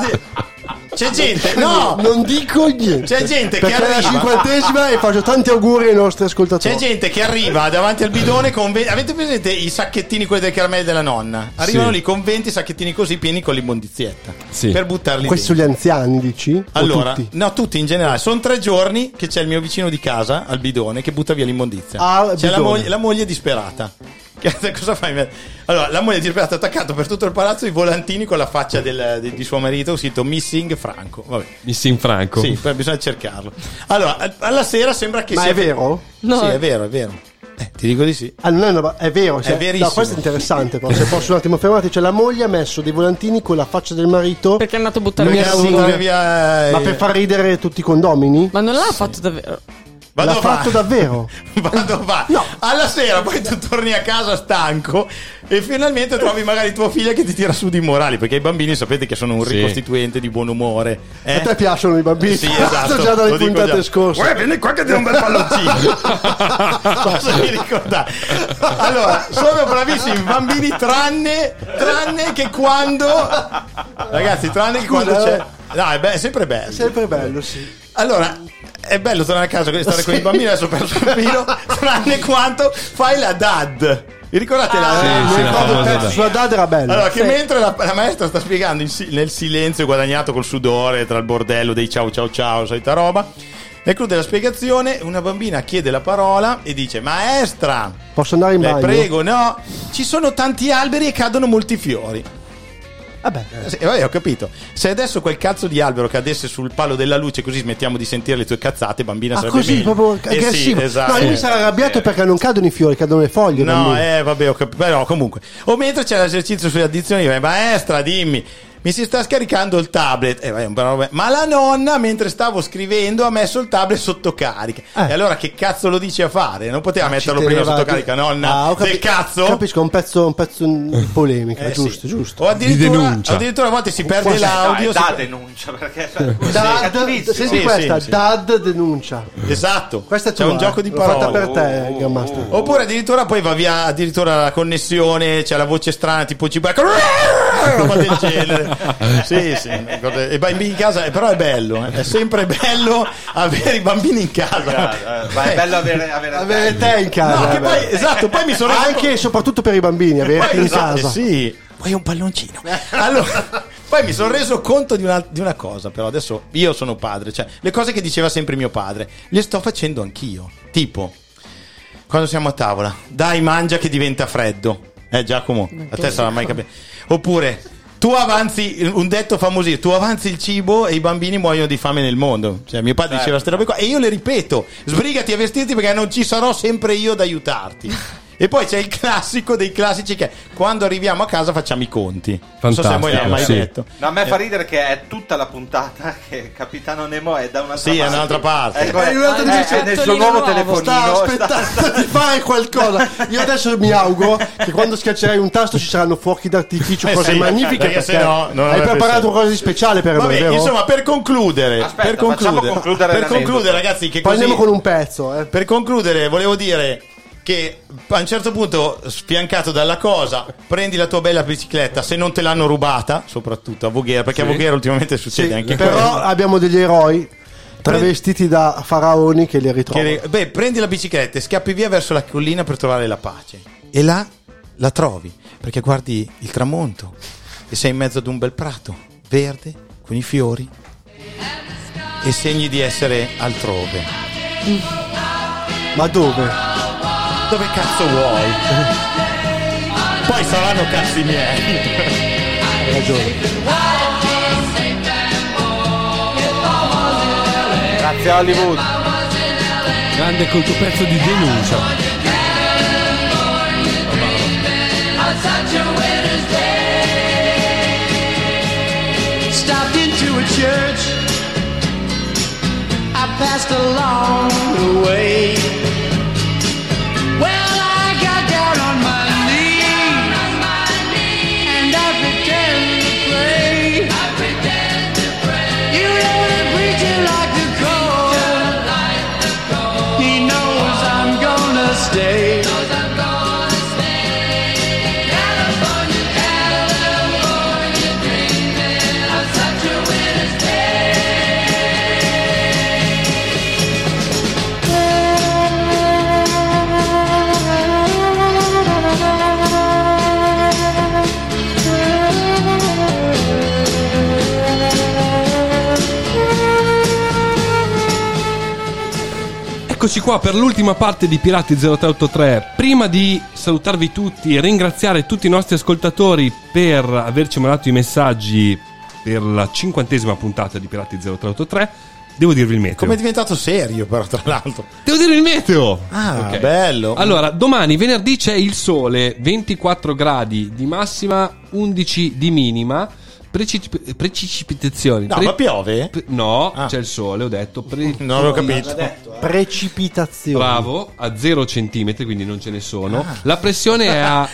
C'è gente, no, non dico niente. C'è gente perché che arriva. È la 50ª e faccio tanti auguri ai nostri ascoltatori. C'è gente che arriva davanti al bidone con avete presente i sacchettini quelli del caramelle della nonna? Arrivano lì con 20 sacchettini così pieni con l'immondizietta per buttarli questi dentro. Sono gli anziani, dici? Allora, tutti? No, tutti in generale. Sono 3 giorni che c'è il mio vicino di casa al bidone che butta via l'immondizia. C'è la moglie disperata. Cosa fai? Allora, la moglie disperata ha attaccato per tutto il palazzo i volantini con la faccia di suo marito, scritto Missing Franco. Vabbè. Missing Franco. Sì, bisogna cercarlo. Allora, alla sera sembra che Ma è vero? No. Sì, è vero. Ti dico di sì. È vero, è verissimo. No, questo è interessante. Però, se posso un attimo fermarti, cioè la moglie ha messo dei volantini con la faccia del marito perché è andato a buttare via. Ma per far ridere tutti i condomini? Ma non l'ha fatto davvero. L'ha fatto davvero? No. Alla sera poi tu torni a casa stanco e finalmente trovi magari tua figlia che ti tira su di morali, perché i bambini sapete che sono un ricostituente di buon umore. A te piacciono i bambini? Sì, esatto. Già dalle puntate scorse. Vieni qua che ti do un bel palloncino. Cosa mi ricordare? Allora, sono bravissimi i bambini tranne che quando c'è. No, è sempre bello. Sempre bello, sì. Allora, è bello tornare a casa e stare con i bambini, adesso ho perso il filo, tranne quanto fai la dad. Vi ricordate la sua dad era bella. Allora, che mentre la maestra sta spiegando nel silenzio guadagnato col sudore tra il bordello dei ciao, solita roba, nel clou della spiegazione una bambina chiede la parola e dice: maestra, posso andare in bagno? Prego, no, ci sono tanti alberi e cadono molti fiori. Vabbè, ho capito. Se adesso quel cazzo di albero cadesse sul palo della luce, così smettiamo di sentire le tue cazzate, bambina, sarebbe così, meglio. proprio aggressivo. Sì, esatto. No, lui sarà arrabbiato perché non cadono i fiori, cadono le foglie. No, vabbè, ho capito. Però comunque. O mentre c'è l'esercizio sulle addizioni, maestra, dimmi, mi si sta scaricando il tablet. Ma la nonna, mentre stavo scrivendo, ha messo il tablet sotto carica. E allora che cazzo lo dici a fare? Non poteva metterlo prima sotto carica, nonna? Del cazzo? Capisco, un pezzo di polemica, giusto. O addirittura a volte si perde l'audio. Denuncia, perché senti questa, dad denuncia. Esatto. Questa c'è un gioco di parole. Fatta per te, Gammaster. Oppure addirittura poi va via addirittura la connessione, c'è la voce strana tipo roba del genere. Sì. E i bambini in casa, però è bello, è sempre bello avere i bambini in casa. Ma è bello avere te in casa. No, che poi, esatto, poi mi sono anche e soprattutto per i bambini, averti in casa. Sì. Poi un palloncino. Allora, poi mi sono reso conto di una cosa, però adesso io sono padre, cioè le cose che diceva sempre mio padre le sto facendo anch'io. Tipo, quando siamo a tavola, dai, mangia che diventa freddo. Giacomo, a te sarà mai capito. Oppure tu avanzi, un detto famosissimo, tu avanzi il cibo e i bambini muoiono di fame nel mondo. Cioè mio padre diceva queste robe qua e io le ripeto: sbrigati a vestirti perché non ci sarò sempre io ad aiutarti. E poi c'è il classico dei classici che quando arriviamo a casa facciamo i conti. Non so se voi l'avete mai detto. No, a me fa ridere che è tutta la puntata che Capitano Nemo è da un'altra parte. Sì, è un'altra parte. È nel suo nuovo telefonino. Sta aspettando di fare qualcosa. Io adesso mi auguro che quando schiaccerai un tasto ci saranno fuochi d'artificio, cose magnifiche, perché se no, non hai preparato qualcosa di speciale per noi, vero? Insomma, per concludere, facciamo concludere ragazzi, che poi così andiamo con un pezzo. Per concludere, volevo dire che a un certo punto, sfiancato dalla cosa, prendi la tua bella bicicletta, se non te l'hanno rubata, soprattutto a Voghera, perché a Voghera ultimamente succede anche però quello. Abbiamo degli eroi travestiti da faraoni che li ritrovano. Prendi la bicicletta e scappi via verso la collina per trovare la pace, e là la trovi, perché guardi il tramonto e sei in mezzo ad un bel prato verde con i fiori e segni di essere altrove. Ma dove? Dove cazzo vuoi? Poi saranno cazzi miei. Hai ragione. Grazie Hollywood. Grande col tuo pezzo di denuncia. Stopped into a church. I passed along the way. Well, I got down on my knees and I pretend to pray. You know the preacher like the cold. He knows I'm gonna stay. California dreaming of such a winter's Eccoci qua per l'ultima parte di Pirati 0383. Prima di salutarvi tutti e ringraziare tutti i nostri ascoltatori per averci mandato i messaggi per la 50ª puntata di Pirati 0383, devo dirvi il meteo. Come è diventato serio però, tra l'altro. Devo dire il meteo. Okay. Bello. Allora, domani venerdì c'è il sole, 24 gradi di massima, 11 di minima. Precipitazioni. No, ma piove? No, c'è il sole, ho detto. Non l'ho capito. Precipitazioni. Bravo, a 0 centimetri, quindi non ce ne sono. La pressione è a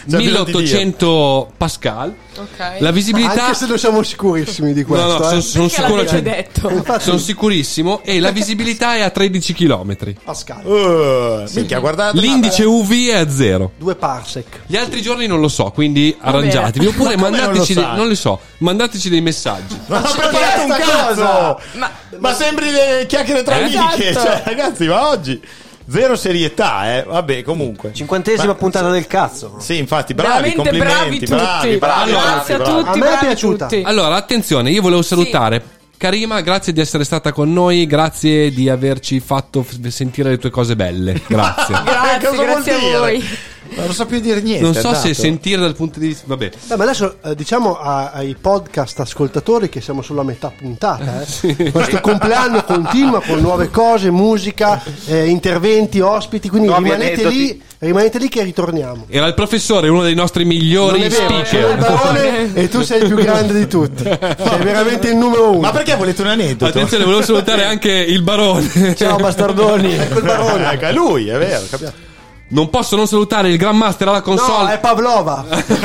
1800 pascal. Ok. La visibilità. Anche se non siamo sicurissimi di questo. No, sono sicuro. Detto. Sono sicurissimo. E la visibilità è a 13 km. Pascal. Minchia, guardate. L'indice UV è a 0. 2 parsec. Gli altri giorni non lo so, quindi arrangiatevi. Oppure mandateci non lo so. Mandateci dei messaggi. Non ho preparato un cazzo. Ma sembri le chiacchiere tra amiche. Esatto. Cioè, ragazzi, ma oggi zero serietà, Vabbè, comunque. 50ª puntata del cazzo. Sì, infatti, bravi, veramente complimenti. bravi tutti. Grazie a tutti. A me è piaciuta. Allora, attenzione, io volevo salutare Karima, grazie di essere stata con noi, grazie di averci fatto sentire le tue cose belle. Grazie. grazie a voi. Non so più dire niente. Non so se sentire dal punto di vista. Vabbè. Ma adesso diciamo ai podcast ascoltatori che siamo sulla metà puntata. Questo compleanno continua con nuove cose, musica, interventi, ospiti. Quindi rimanete lì che ritorniamo. Era il professore, uno dei nostri migliori speaker. Sono il barone e tu sei il più grande di tutti. Sei veramente il numero 1. Ma perché volete un aneddoto? Attenzione, volevo salutare anche il barone. Ciao bastardoni. Ecco il barone. Ecco, lui, è vero, capiamo. Non posso non salutare il Grandmaster alla console. No, è Pavlova.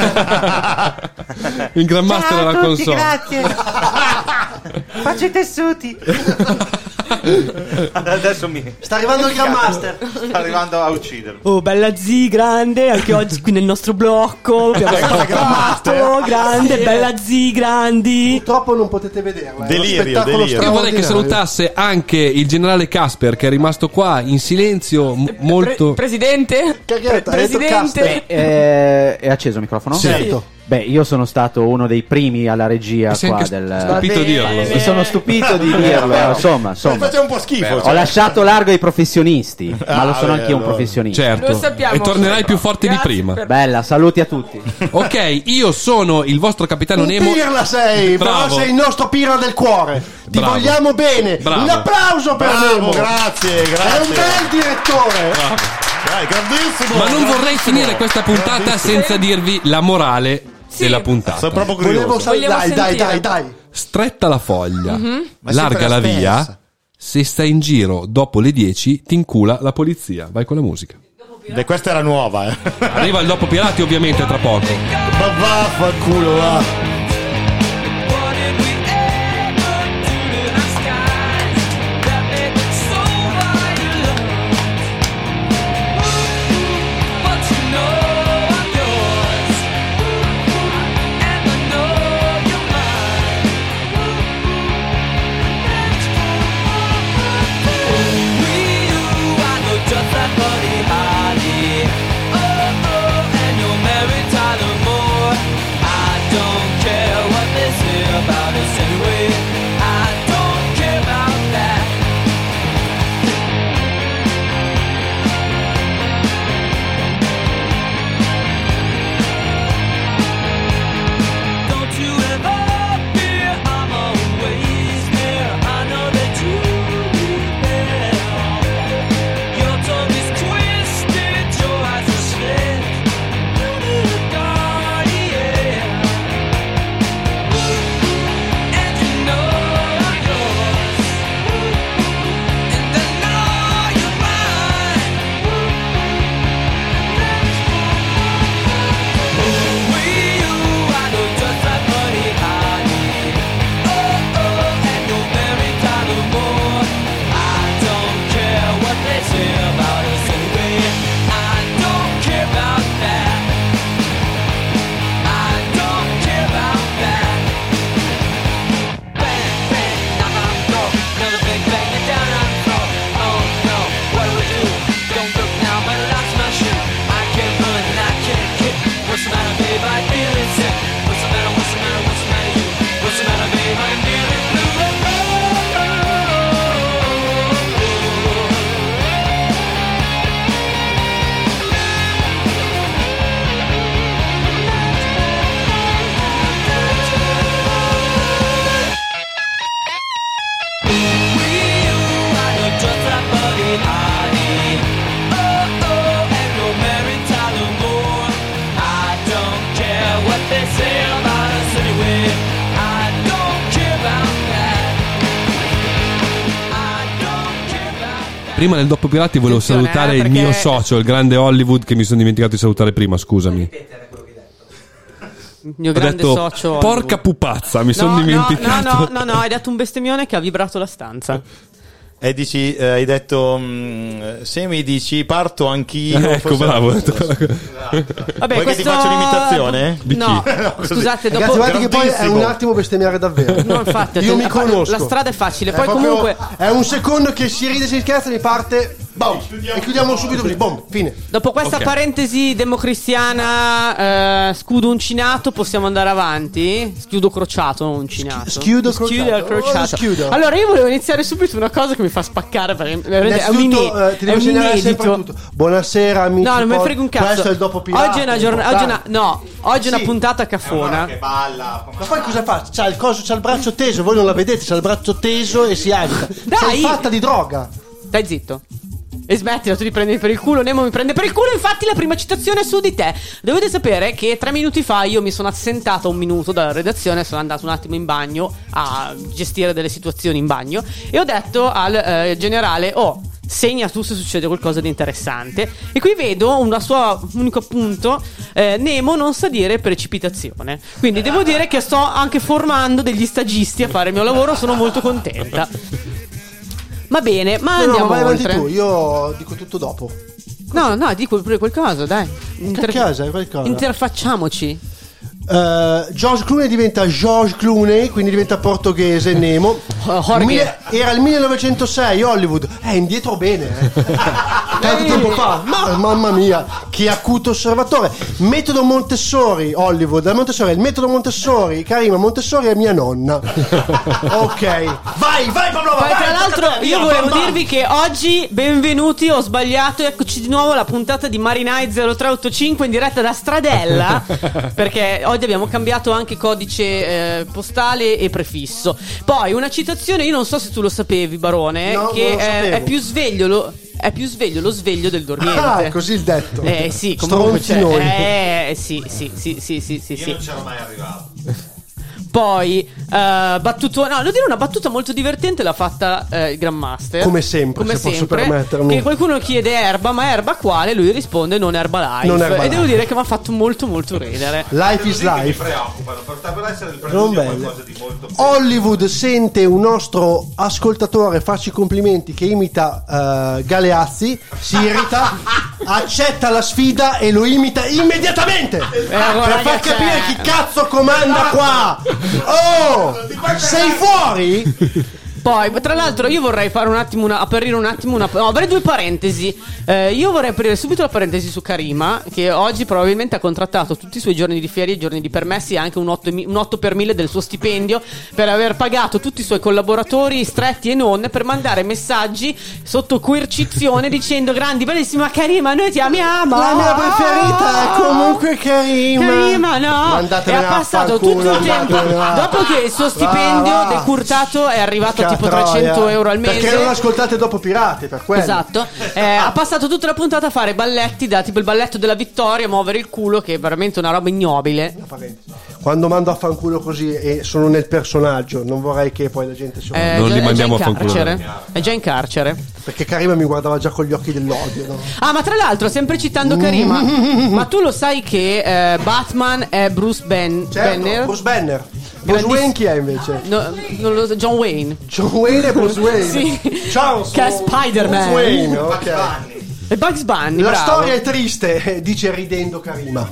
Il Grandmaster alla console. Grazie. Faccio i tessuti. Adesso sta arrivando il Grandmaster. Sta arrivando a uccidermi. Oh, bella Z, grande, anche oggi qui nel nostro blocco. Abbiamo fatto grande, bella Z, grandi. Purtroppo non potete vederla. Delirio. Io vorrei che salutasse anche il generale Casper, che è rimasto qua in silenzio molto. Presidente? Presidente? È acceso il microfono? Sì. Certo. Beh, io sono stato uno dei primi alla regia qua stupito dirlo. Mi sono stupito di dirlo, insomma. Faceva un po' schifo. Ho lasciato largo ai professionisti, ma lo sono anch'io un professionista. Certo. Lo sappiamo. E tornerai più forte di prima. Bella, saluti a tutti. Ok, io sono il vostro capitano Nemo. Pirla sei, Bravo. però sei il nostro Pirla del cuore. Ti Bravo. vogliamo bene. Bravo. Un applauso per Nemo. Grazie. È un bel direttore. Dai, grandissimo. Ma non vorrei finire questa puntata senza dirvi la morale della puntata. Sono proprio curioso. Dai. Stretta la foglia, Ma larga sempre la la via. stessa. Se stai in giro dopo le 10 ti incula la polizia. Vai con la musica. Beh, questa era nuova. Arriva il dopo pirati ovviamente tra poco. Ma vaffanculo, va. Prima nel dopo pirati volevo salutare il mio socio, il grande Hollywood, che mi sono dimenticato di salutare prima, scusami. Il mio Ho grande detto, socio. porca pupazza, mi sono dimenticato. No, hai detto un bestemmione che ha vibrato la stanza. E dici, hai detto, se mi dici parto anch'io. Ecco, bravo. Vabbè, vuoi che ti faccio l'imitazione? No, scusate, dopo. Ragazzi, guardate che poi è un attimo bestemmiare davvero. No, infatti, io mi conosco. La strada è facile, poi proprio, comunque. È un secondo che si ride, si scherza, mi parte. Boom, e chiudiamo subito così, boom, fine. Dopo questa parentesi democristiana, scudo uncinato, possiamo andare avanti? Schiudo crociato, non uncinato. Schiudo crociato. Allora, io volevo iniziare subito una cosa che mi fa spaccare perché è un ti devo segnalare sempre tutto. Buonasera amici. No, non mi frega un cazzo. Questo è il dopo pirata. Oggi è una giornata. Oggi è una puntata cafona. Che balla. Ma poi cosa fa? C'ha il braccio teso, voi non la vedete, c'ha il braccio teso e si agita. Sei fatta di droga. Stai zitto. E smettila tu di prendere per il culo. Nemo mi prende per il culo. Infatti la prima citazione è su di te. Dovete sapere che 3 minuti fa io mi sono assentato un minuto dalla redazione. Sono andato un attimo in bagno a gestire delle situazioni in bagno. E ho detto al generale: oh, segna tu se succede qualcosa di interessante. E qui vedo un suo unico punto: Nemo non sa dire precipitazione. Quindi devo dire che sto anche formando degli stagisti a fare il mio lavoro. Sono molto contenta. Va bene, ma No, andiamo vai avanti oltre. tu, io dico tutto dopo. No, dico pure qualcosa, dai. Qualcosa. Interfacciamoci. George Clooney diventa George Clooney, quindi diventa portoghese Nemo. Era il 1906, Hollywood. Indietro bene. Tanto tempo fa. Mamma mia, che acuto osservatore. Metodo Montessori, Hollywood. Il metodo Montessori, Karima Montessori è mia nonna. Ok. Vai Paolo. Poi tra l'altro io volevo dirvi che oggi, benvenuti, ho sbagliato, eccoci di nuovo alla puntata di Marinai 0385 in diretta da Stradella, perché oggi abbiamo cambiato anche codice postale e prefisso. Poi una citazione, io non so se tu lo sapevi, Barone, no, che è più sveglio lo sveglio del dormiente. Ah, così il detto. Sì, comunque Stronzi noi. sì. Io non c'ero mai arrivato. Poi devo dire una battuta molto divertente l'ha fatta il Grandmaster. Come sempre, se posso permettermi. Che qualcuno chiede erba, ma erba quale? Lui risponde non erba life. Non Erba e devo Life. dire che mi ha fatto molto molto ridere. Life is Mi life. preoccupano, potrebbero essere il Non preludio a belle. qualcosa di molto Hollywood sente un nostro ascoltatore farci complimenti che imita Galeazzi, si irrita, accetta la sfida e lo imita immediatamente per far capire chi cazzo comanda qua. Oh, sei fuori? Poi, tra l'altro, io vorrei fare un attimo avrei due parentesi. Io vorrei aprire subito la parentesi su Karima, che oggi probabilmente ha contrattato tutti i suoi giorni di ferie, giorni di permessi e anche un 8 per 1000 del suo stipendio per aver pagato tutti i suoi collaboratori stretti e non per mandare messaggi sotto coercizione dicendo: grandi, bellissima Karima, noi ti amiamo. La mia preferita è comunque Karima. No. Mandatela E ha passato a fanculo, tutto il tempo mandatela. dopo che il suo stipendio Va. decurtato è arrivato a tipo Troia. 300 euro al mese. Perché non ascoltate dopo Pirati, per quello. Esatto. Ha passato tutta la puntata a fare balletti da tipo il balletto della vittoria, muovere il culo, che è veramente una roba ignobile. Quando mando a fanculo così e sono nel personaggio, non vorrei che poi la gente si non li mandiamo a fanculo. È già in carcere. Perché Karima mi guardava già con gli occhi dell'odio, no? Ah, ma tra l'altro, sempre citando Karima, ma tu lo sai che Batman è Bruce Banner? Bruce Banner. Bruce Wayne chi è invece? No, non lo so, John Wayne. John Wayne e Bruce Wayne. Sì. Ciao, che è Spider-Man. Bruce Wayne, ok. E Bugs Bunny, La bravo. storia è triste, dice ridendo Karima.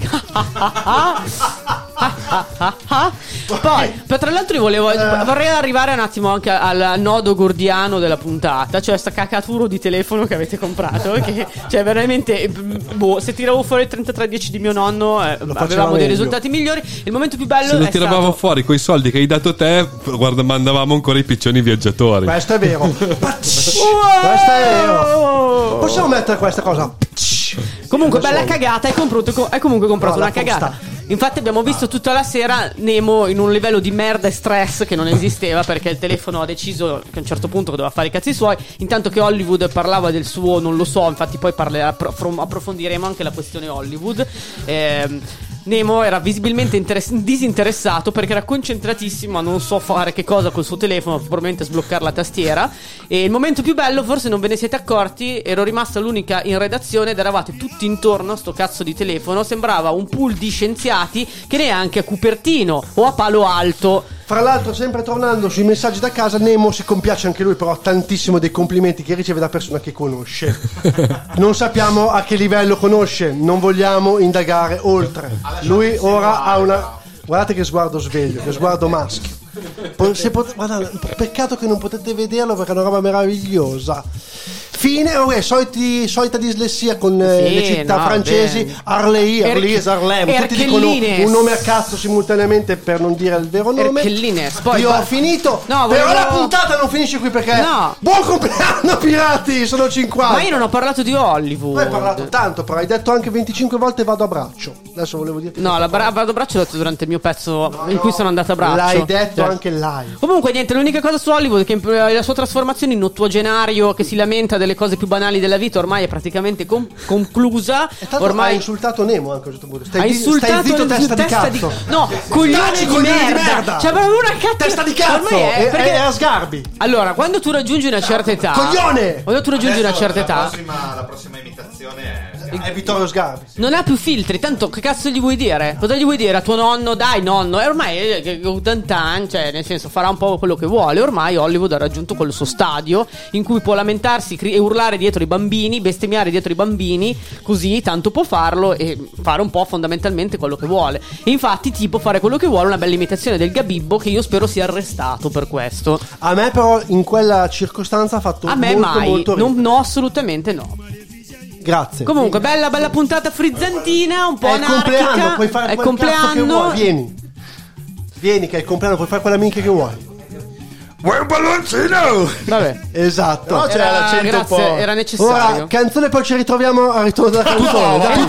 Poi, tra l'altro, io vorrei arrivare un attimo anche al nodo gordiano della puntata, cioè sta cacaturo di telefono che avete comprato. Che, cioè, veramente, se tiravo fuori il 3310 di mio nonno, avevamo dei risultati migliori. Il momento più bello Se lo è tiravamo stato... fuori coi soldi che hai dato te, guarda, mandavamo ancora i piccioni viaggiatori. Questo è vero. Questo è vero. Possiamo mettere questa cosa? Comunque, bella cagata. Hai comunque comprato una cagata. Infatti abbiamo visto tutta la sera Nemo in un livello di merda e stress che non esisteva, perché il telefono ha deciso che a un certo punto doveva fare i cazzi suoi, intanto che Hollywood parlava del suo non lo so. Infatti poi approfondiremo anche la questione Hollywood. Nemo era visibilmente disinteressato perché era concentratissimo a non so fare che cosa col suo telefono, probabilmente sbloccare la tastiera. E il momento più bello, forse non ve ne siete accorti, ero rimasta l'unica in redazione ed eravate tutti intorno a sto cazzo di telefono. Sembrava un pool di scienziati che neanche a Cupertino o a Palo Alto. Fra l'altro, sempre tornando sui messaggi da casa, Nemo si compiace anche lui, però tantissimo dei complimenti che riceve da persona che conosce. Non sappiamo a che livello conosce, non vogliamo indagare oltre. Lui ora ha una... Guardate che sguardo sveglio, che sguardo maschio. Guarda, peccato che non potete vederlo perché è una roba meravigliosa. Fine, solita dislessia con le città francesi. Harley, tutti dicono un nome a cazzo simultaneamente per non dire il vero nome. Io ho finito. Però la puntata non finisce qui perché buon compleanno pirati, sono 50. Ma io non ho parlato di Hollywood. Hai parlato tanto, però hai detto anche 25 volte vado a braccio. Adesso volevo dire. No, vado a braccio l'ho detto durante il mio pezzo in cui sono andata a braccio. L'hai detto anche live. Comunque niente, l'unica cosa su Hollywood è che la sua trasformazione in ottuagenario che si lamenta delle cose più banali della vita ormai è praticamente conclusa. Ormai hai insultato Nemo anche a un certo punto. Hai insultato stai zitto, testa di cazzo. No, coglione di merda. Cioè proprio una cazzo. Testa di cazzo. Perché è a sgarbi. Allora, quando tu raggiungi una certa età, coglione. Quando tu raggiungi una certa età, La prossima imitazione è È Vittorio Sgarbi. Non ha più filtri, tanto che cazzo gli vuoi dire? Cosa gli vuoi dire a tuo nonno? Dai nonno, e ormai è 80 anni, cioè nel senso farà un po' quello che vuole. Ormai Hollywood ha raggiunto quel suo stadio in cui può lamentarsi e urlare dietro i bambini, bestemmiare dietro i bambini, così tanto può farlo e fare un po' fondamentalmente quello che vuole. E infatti tipo fare quello che vuole, una bella imitazione del Gabibbo che io spero sia arrestato per questo. A me però in quella circostanza ha fatto a me molto mai, molto ridere. no, assolutamente no. Grazie. Comunque bella puntata frizzantina, un po' anarchica. Puoi fare è quel cazzo che compleanno. vuoi. Vieni che è il compleanno, puoi fare quella minchia che vuoi. Vuoi un palloncino? Vabbè, esatto. No, c'era l'accento grazie, un po'. era necessario. Ora, canzone, poi ci ritroviamo al ritorno della canzone. Dai.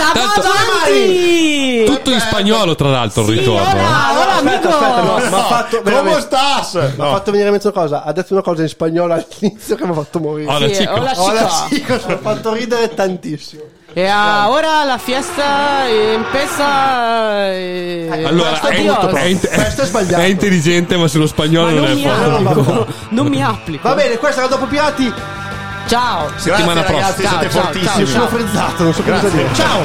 Tutto in spagnolo, tra l'altro, il ritorno. Aspetta, no, mi ha fatto Come veramente- stas? mi ha fatto venire mezzo cosa. Ha detto una cosa in spagnolo all'inizio che mi ha fatto morire. Hola, chico. Hola, Hola, chico. chicos, mi ha fatto ridere tantissimo. E ora la fiesta empieza. Allora, Questo è sbagliato. è intelligente, ma sullo spagnolo Ma non non è mi forte. applico. Non mi applico. Va bene, questa era Dopo Pirati. Ciao. Settimana Grazie, ragazzi, prossima. siete Ciao, fortissimi. Mi sono frizzato, non so più cosa dire. Ciao.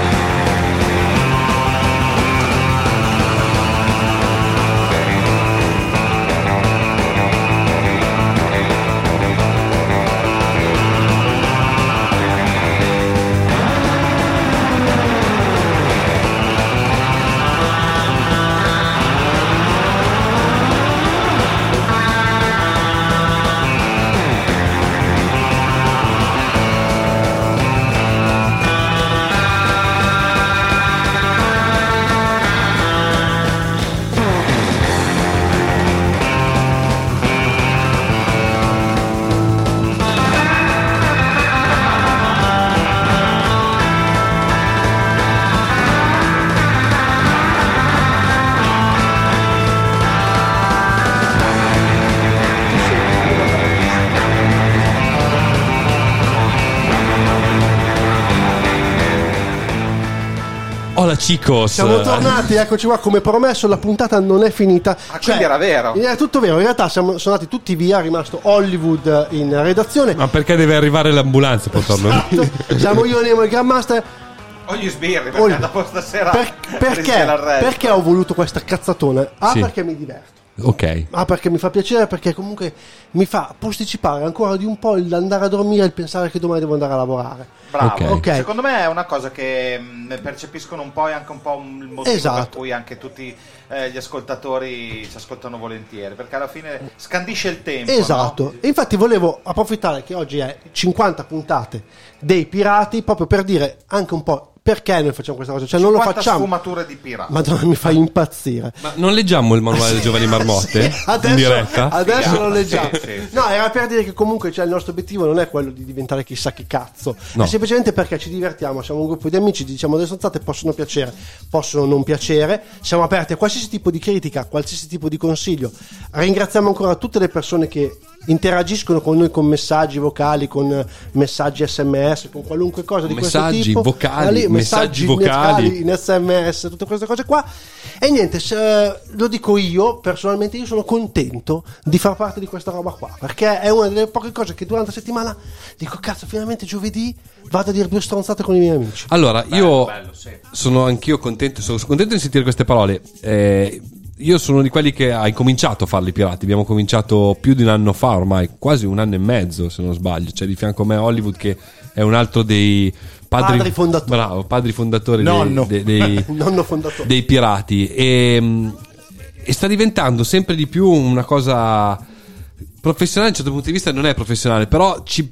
Hola chicos. Siamo tornati, eccoci qua, come promesso la puntata non è finita. Quindi era vero. È tutto vero, in realtà sono andati tutti via, è rimasto Hollywood in redazione. Ma perché deve arrivare l'ambulanza poi torno? Esatto. Siamo io, Nemo e il Grandmaster. O gli sbirri, perché dopo stasera rischia l'arresto. Perché ho voluto questa cazzatona? Sì. Perché mi diverto. Ok. Perché mi fa piacere, perché comunque mi fa posticipare ancora di un po' l'andare a dormire e il pensare che domani devo andare a lavorare. Bravo. Ok. Secondo me è una cosa che percepiscono un po' e anche un po' il motivo Esatto. per cui anche tutti gli ascoltatori ci ascoltano volentieri, perché alla fine scandisce il tempo. Esatto. No? E infatti volevo approfittare che oggi è 50 puntate dei pirati proprio per dire anche un po' perché noi facciamo questa cosa, cioè non lo 50 facciamo. sfumature di pirata. Madonna, mi fai impazzire. Ma non leggiamo il manuale delle giovani marmotte? In diretta? Adesso lo leggiamo. Sì. No, era per dire che comunque il nostro obiettivo non è quello di diventare chissà che cazzo. No. È semplicemente perché ci divertiamo, siamo un gruppo di amici, diciamo delle stronzate, possono piacere, possono non piacere. Siamo aperti a qualsiasi tipo di critica, a qualsiasi tipo di consiglio. Ringraziamo ancora tutte le persone che interagiscono con noi con messaggi vocali, con messaggi SMS, con qualunque cosa di Messaggi questo tipo. vocali, messaggi vocali in SMS, tutte queste cose qua. E niente, lo dico io personalmente, io sono contento di far parte di questa roba qua, perché è una delle poche cose che durante la settimana dico cazzo, finalmente giovedì vado a dire due stronzate con i miei amici. Allora, io sono anch'io contento, sono contento di sentire queste parole. Io sono di quelli che ha incominciato a farli pirati. Abbiamo cominciato più di un anno fa, ormai quasi un anno e mezzo se non sbaglio. C'è di fianco a me Hollywood, che è un altro dei padri fondatori. Bravo, padri fondatori Nonno fondatore dei pirati, e sta diventando sempre di più una cosa professionale. Da un certo punto di vista non è professionale, però ci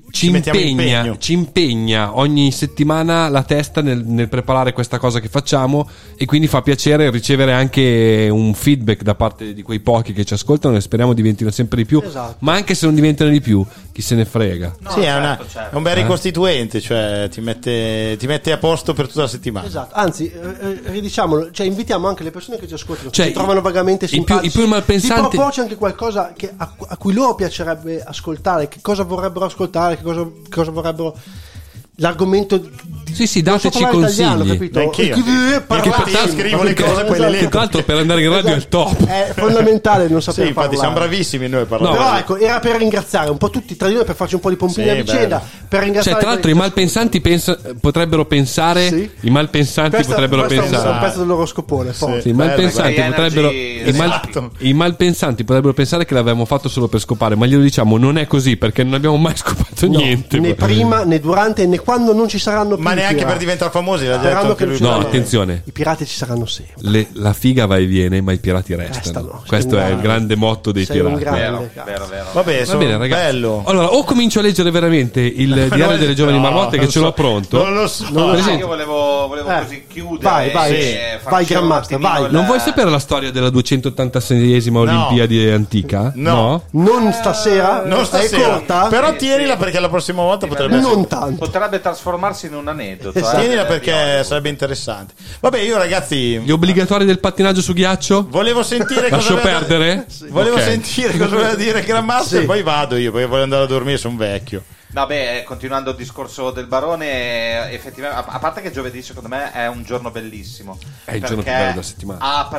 impegna ogni settimana la testa nel preparare questa cosa che facciamo, e quindi fa piacere ricevere anche un feedback da parte di quei pochi che ci ascoltano, e speriamo diventino sempre di più. Esatto. Ma anche se non diventano di più, chi se ne frega. No, sì, certo. È un bel ricostituente, cioè ti mette a posto per tutta la settimana. Esatto, anzi, ridiciamolo, cioè invitiamo anche le persone che ci ascoltano, Cioè, che ci trovano vagamente simpatici, i più malpensanti, di proporci anche qualcosa a cui loro piacerebbe ascoltare, che cosa vorrebbero ascoltare, che cosa vorrebbero, l'argomento Sì, dateci consigli. Neanch'io. Io scrivo le cose poi le leggo. Tra l'altro per andare in radio è il top. È fondamentale non sapere Sì, infatti parlare. siamo bravissimi noi a parlare. Però ecco, era per ringraziare un po' tutti tra di noi, per farci un po' di pompini a vicenda, per ringraziare. Cioè, tra l'altro i malpensanti potrebbero pensare i malpensanti potrebbero pensare. È un pezzo dell'oroscopone. I malpensanti potrebbero i malpensanti potrebbero pensare che l'avevamo fatto solo per scopare, ma glielo diciamo, non è così, perché non abbiamo mai scopato niente. Né prima, né durante, né quando non ci saranno più. Ma neanche per diventare famosi, l'ha detto anche lui. No, attenzione. I pirati ci saranno sempre. La figa va e viene, ma i pirati restano. Questo è il grande motto dei pirati. Vero. Vabbè, va bene, ragazzi. Bello. Allora, o comincio a leggere veramente il diario delle giovani marmotte, che ce l'ho pronto. Non lo so. Io volevo così chiudere. Vai Grandmaster, vai. Non vuoi sapere la storia della 286esima Olimpiadi antica? No. Non stasera? Non stasera. È corta? Però tienila perché la prossima volta potrebbe non tanto. Potrebbe trasformarsi in un aneddoto. Tienila perché sarebbe interessante. Vabbè, io ragazzi, gli obbligatori del pattinaggio su ghiaccio? Volevo sentire Lascio perdere? Volevo sentire cosa voleva dire Grandmaster, poi vado io, perché voglio andare a dormire, sono vecchio. Vabbè, continuando il discorso del Barone, effettivamente, a parte che giovedì secondo me è un giorno bellissimo. È il giorno più bello della settimana.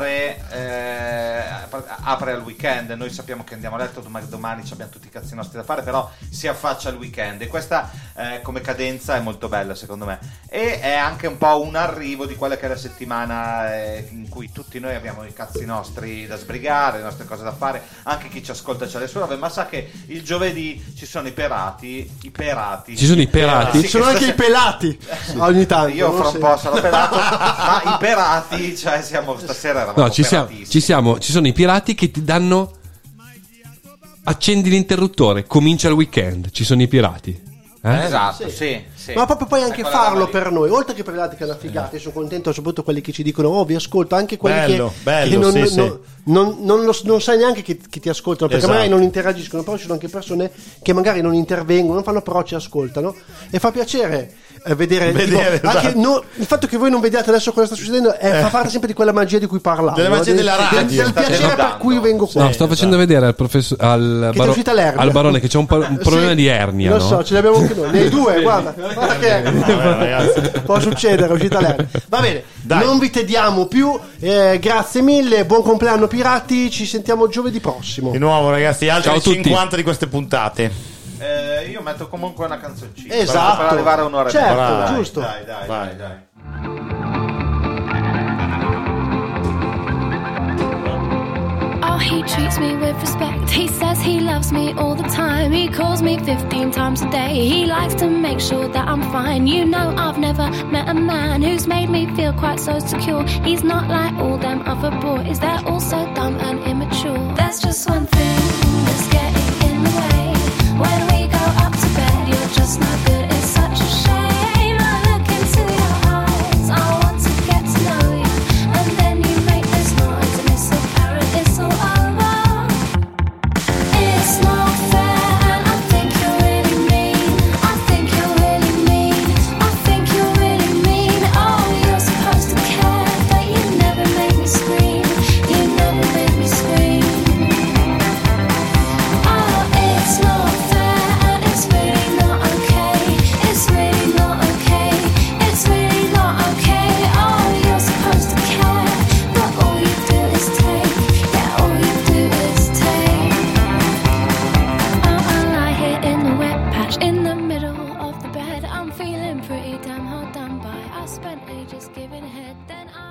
Apre al weekend. Noi sappiamo che andiamo a letto domani abbiamo tutti i cazzi nostri da fare, però si affaccia al weekend e questa come cadenza è molto bella secondo me. E è anche un po' un arrivo di quella che è la settimana in cui tutti noi abbiamo i cazzi nostri da sbrigare, le nostre cose da fare. Anche chi ci ascolta c'ha le sue robe, ma sa che il giovedì ci sono i perati. Ci sono i perati? Ci sono anche i pelati ogni tanto. Io fra un po' sarò pelato, ma i perati, cioè siamo stasera eravamo ci sono i pirati che ti danno, accendi l'interruttore, comincia il weekend, ci sono i pirati. Esatto, sì. Ma proprio poi anche farlo per noi, oltre che per gli altri che è una figata. Io sono contento soprattutto quelli che ci dicono vi ascolto, anche quelli che non sai neanche che ti ascoltano, perché magari non interagiscono, però ci sono anche persone che magari non intervengono, non fanno, però ci ascoltano e fa piacere vedere anche il fatto che voi non vediate adesso cosa sta succedendo fa parte sempre di quella magia di cui parlavo, della magia della radio, del piacere per cui io vengo qua. Sto facendo vedere al Barone che c'è un problema di ernia. Lo so, ce l'abbiamo anche noi, nei due, guarda che può succedere, è uscita l'ernia. Va bene, non vi tediamo più, grazie mille, buon compleanno pirati, ci sentiamo giovedì prossimo di nuovo ragazzi, altri 50 di queste puntate. Io metto comunque una canzoncina per arrivare a un'ora. Certo, giusto. Dai. Oh, he treats me with respect. He says he loves me all the time. He calls me 15 times a day. He likes to make sure that I'm fine. You know, I've never met a man who's made me feel quite so secure. He's not like all them other boys. They're all so dumb and immature. There's just one thing that's getting in the way. When we go up to bed, you're just not good. It's such a shame. I look into your eyes. I want to get to know you. And then you make this noise and it's so apparent it's all over. It's not fair and I think you're really mean. I think you're really mean. I think you're really mean. Oh, you're supposed to care, but you never make me scream. You never make me scream. Oh, it's not fair and it's really not okay. It's really not okay. It's really not okay. Oh, you're supposed to care, but all you do is take. Yeah, all you do is take. Oh, I lie here in the wet patch in the middle of the bed. I'm feeling pretty damn hard done by. I spent ages giving head, then I